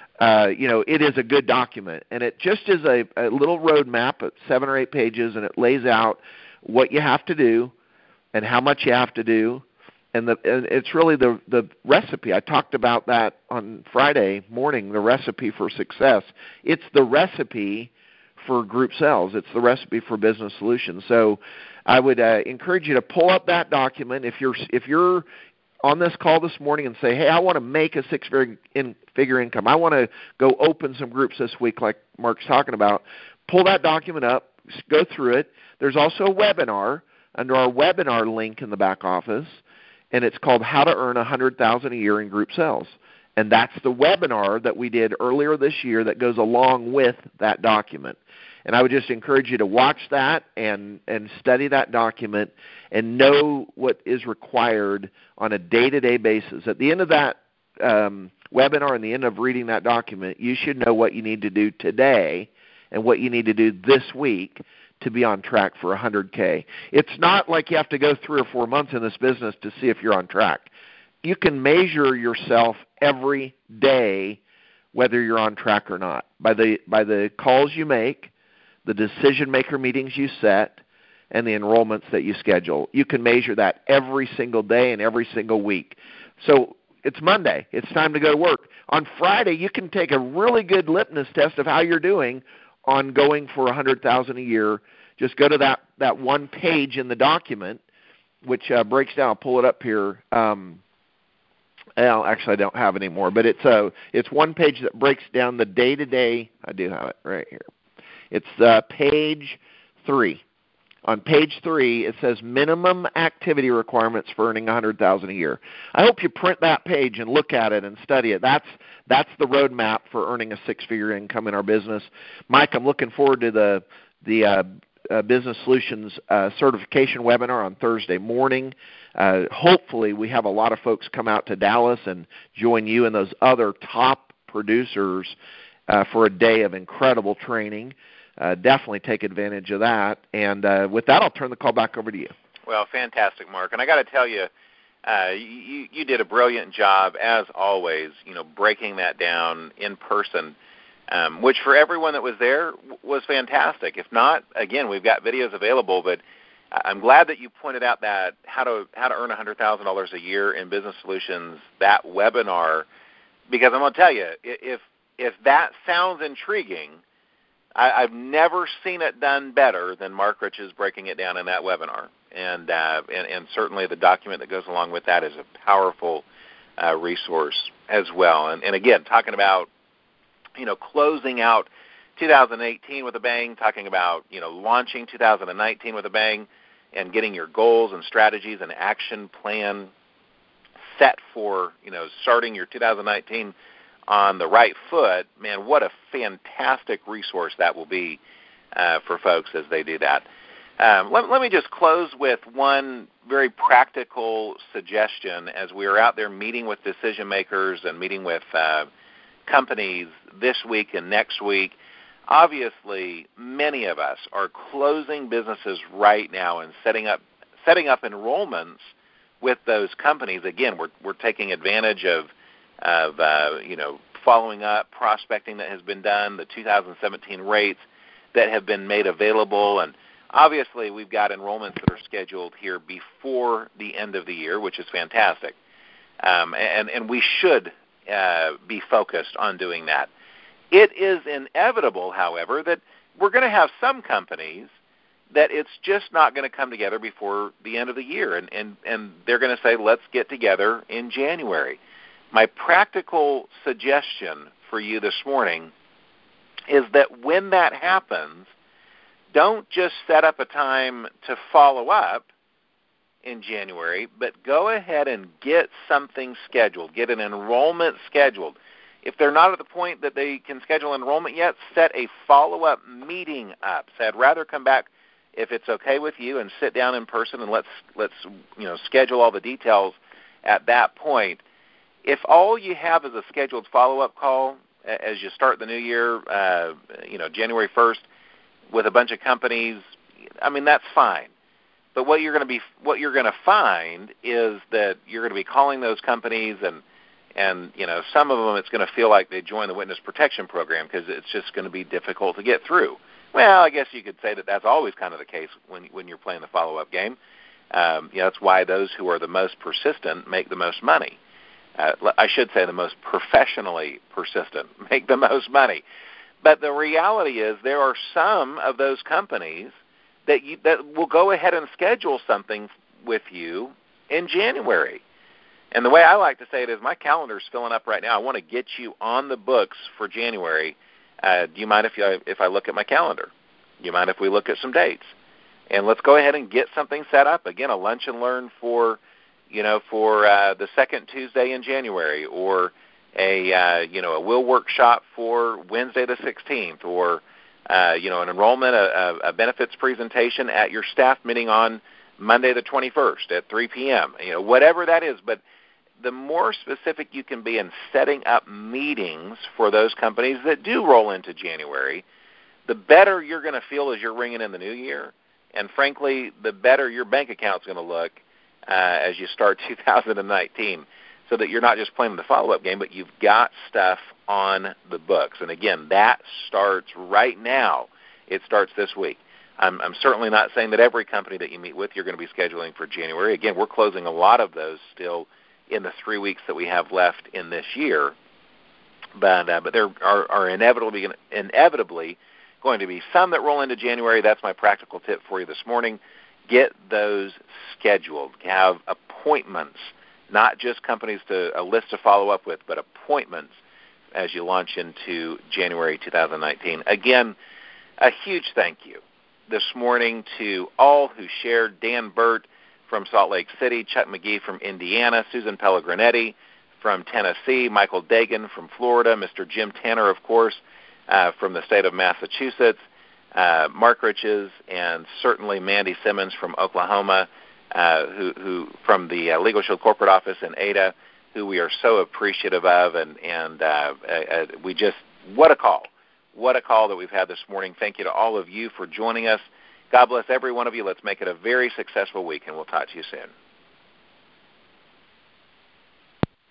it is a good document. And it just is a little roadmap at 7 or 8 pages, and it lays out what you have to do and how much you have to do. And it's really the recipe. I talked about that on Friday morning, the recipe for success. It's the recipe for group sales. It's the recipe for business solutions. So I would encourage you to pull up that document. If you're on this call this morning and say, hey, I want to make a six-figure income. I want to go open some groups this week like Mark's talking about. Pull that document up, go through it. There's also a webinar under our webinar link in the back office, and it's called How to Earn $100,000 a Year in Group Sales. And that's the webinar that we did earlier this year that goes along with that document. And I would just encourage you to watch that and study that document and know what is required on a day-to-day basis. At the end of that webinar and the end of reading that document, you should know what you need to do today and what you need to do this week to be on track for 100K. It's not like you have to go 3 or 4 months in this business to see if you're on track. You can measure yourself every day whether you're on track or not by the calls you make, the decision maker meetings you set, and the enrollments that you schedule. You can measure that every single day and every single week. So it's Monday. It's time to go to work. On Friday, you can take a really good litmus test of how you're doing on going for $100,000 a year. Just go to that one page in the document, which breaks down. I'll pull it up here. Well, actually, I don't have it anymore, but it's one page that breaks down the day-to-day. I do have it right here. It's page 3. On page 3, it says minimum activity requirements for earning $100,000 a year. I hope you print that page and look at it and study it. That's the roadmap for earning a 6-figure income in our business. Mike, I'm looking forward to the Business Solutions certification webinar on Thursday morning. Hopefully we have a lot of folks come out to Dallas and join you and those other top producers for a day of incredible training. Definitely take advantage of that. And with that, I'll turn the call back over to you. Well, fantastic, Mark. And I got to tell you, you did a brilliant job, as always, breaking that down in person, which for everyone that was there was fantastic. If not, again, we've got videos available, but I'm glad that you pointed out that how to earn $100,000 a year in Business Solutions, that webinar, because I'm going to tell you, if that sounds intriguing, I've never seen it done better than Mark Riches breaking it down in that webinar. And certainly the document that goes along with that is a powerful resource as well. And again, talking about, closing out 2018 with a bang, talking about, launching 2019 with a bang, and getting your goals and strategies and action plan set for, starting your 2019 on the right foot. Man, what a fantastic resource that will be for folks as they do that. Let me just close with one very practical suggestion as we are out there meeting with decision makers and meeting with companies this week and next week. Obviously, many of us are closing businesses right now and setting up enrollments with those companies. Again, we're taking advantage of following up, prospecting that has been done, the 2017 rates that have been made available, and obviously we've got enrollments that are scheduled here before the end of the year, which is fantastic, and we should be focused on doing that. It is inevitable, however, that we're going to have some companies that it's just not going to come together before the end of the year, and they're going to say, let's get together in January. My practical suggestion for you this morning is that when that happens, don't just set up a time to follow up in January, but go ahead and get something scheduled, get an enrollment scheduled. If they're not at the point that they can schedule enrollment yet, set a follow-up meeting up. So I'd rather come back, if it's okay with you, and sit down in person and let's schedule all the details at that point. If all you have is a scheduled follow-up call as you start the new year, January 1st, with a bunch of companies, that's fine. But what you're going to find is that you're going to be calling those companies, and some of them it's going to feel like they joined the Witness Protection Program because it's just going to be difficult to get through. Well, I guess you could say that that's always kind of the case when you're playing the follow-up game. That's why those who are the most persistent make the most money. I should say the most professionally persistent make the most money. But the reality is there are some of those companies that will go ahead and schedule something with you in January. And the way I like to say it is my calendar's filling up right now. I want to get you on the books for January. Do you mind if I look at my calendar? Do you mind if we look at some dates? And let's go ahead and get something set up. Again, a lunch and learn for the second Tuesday in January, or a will workshop for Wednesday the 16th, or an enrollment, a benefits presentation at your staff meeting on Monday the 21st at 3 p.m., whatever that is. But the more specific you can be in setting up meetings for those companies that do roll into January, the better you're going to feel as you're ringing in the new year. And frankly, the better your bank account's going to look as you start 2019, so that you're not just playing the follow-up game, but you've got stuff on the books. And again, that starts right now. It starts this week. I'm certainly not saying that every company that you meet with you're going to be scheduling for January. Again, we're closing a lot of those still in the 3 weeks that we have left in this year. But there are inevitably going to be some that roll into January. That's my practical tip for you this morning. Get those scheduled. Have appointments, not just companies a list to follow up with, but appointments as you launch into January 2019. Again, a huge thank you this morning to all who shared. Dan Burt from Salt Lake City, Chuck McGee from Indiana, Susan Pellegranetti from Tennessee, Michael Dagan from Florida, Mr. Jim Tanner, of course, from the state of Massachusetts, Mark Riches, and certainly Mandy Simmons from Oklahoma, who from the Legal Shield corporate office in Ada, who we are so appreciative of, and we just, what a call that we've had this morning. Thank you to all of you for joining us. God bless every one of you. Let's make it a very successful week, and we'll talk to you soon.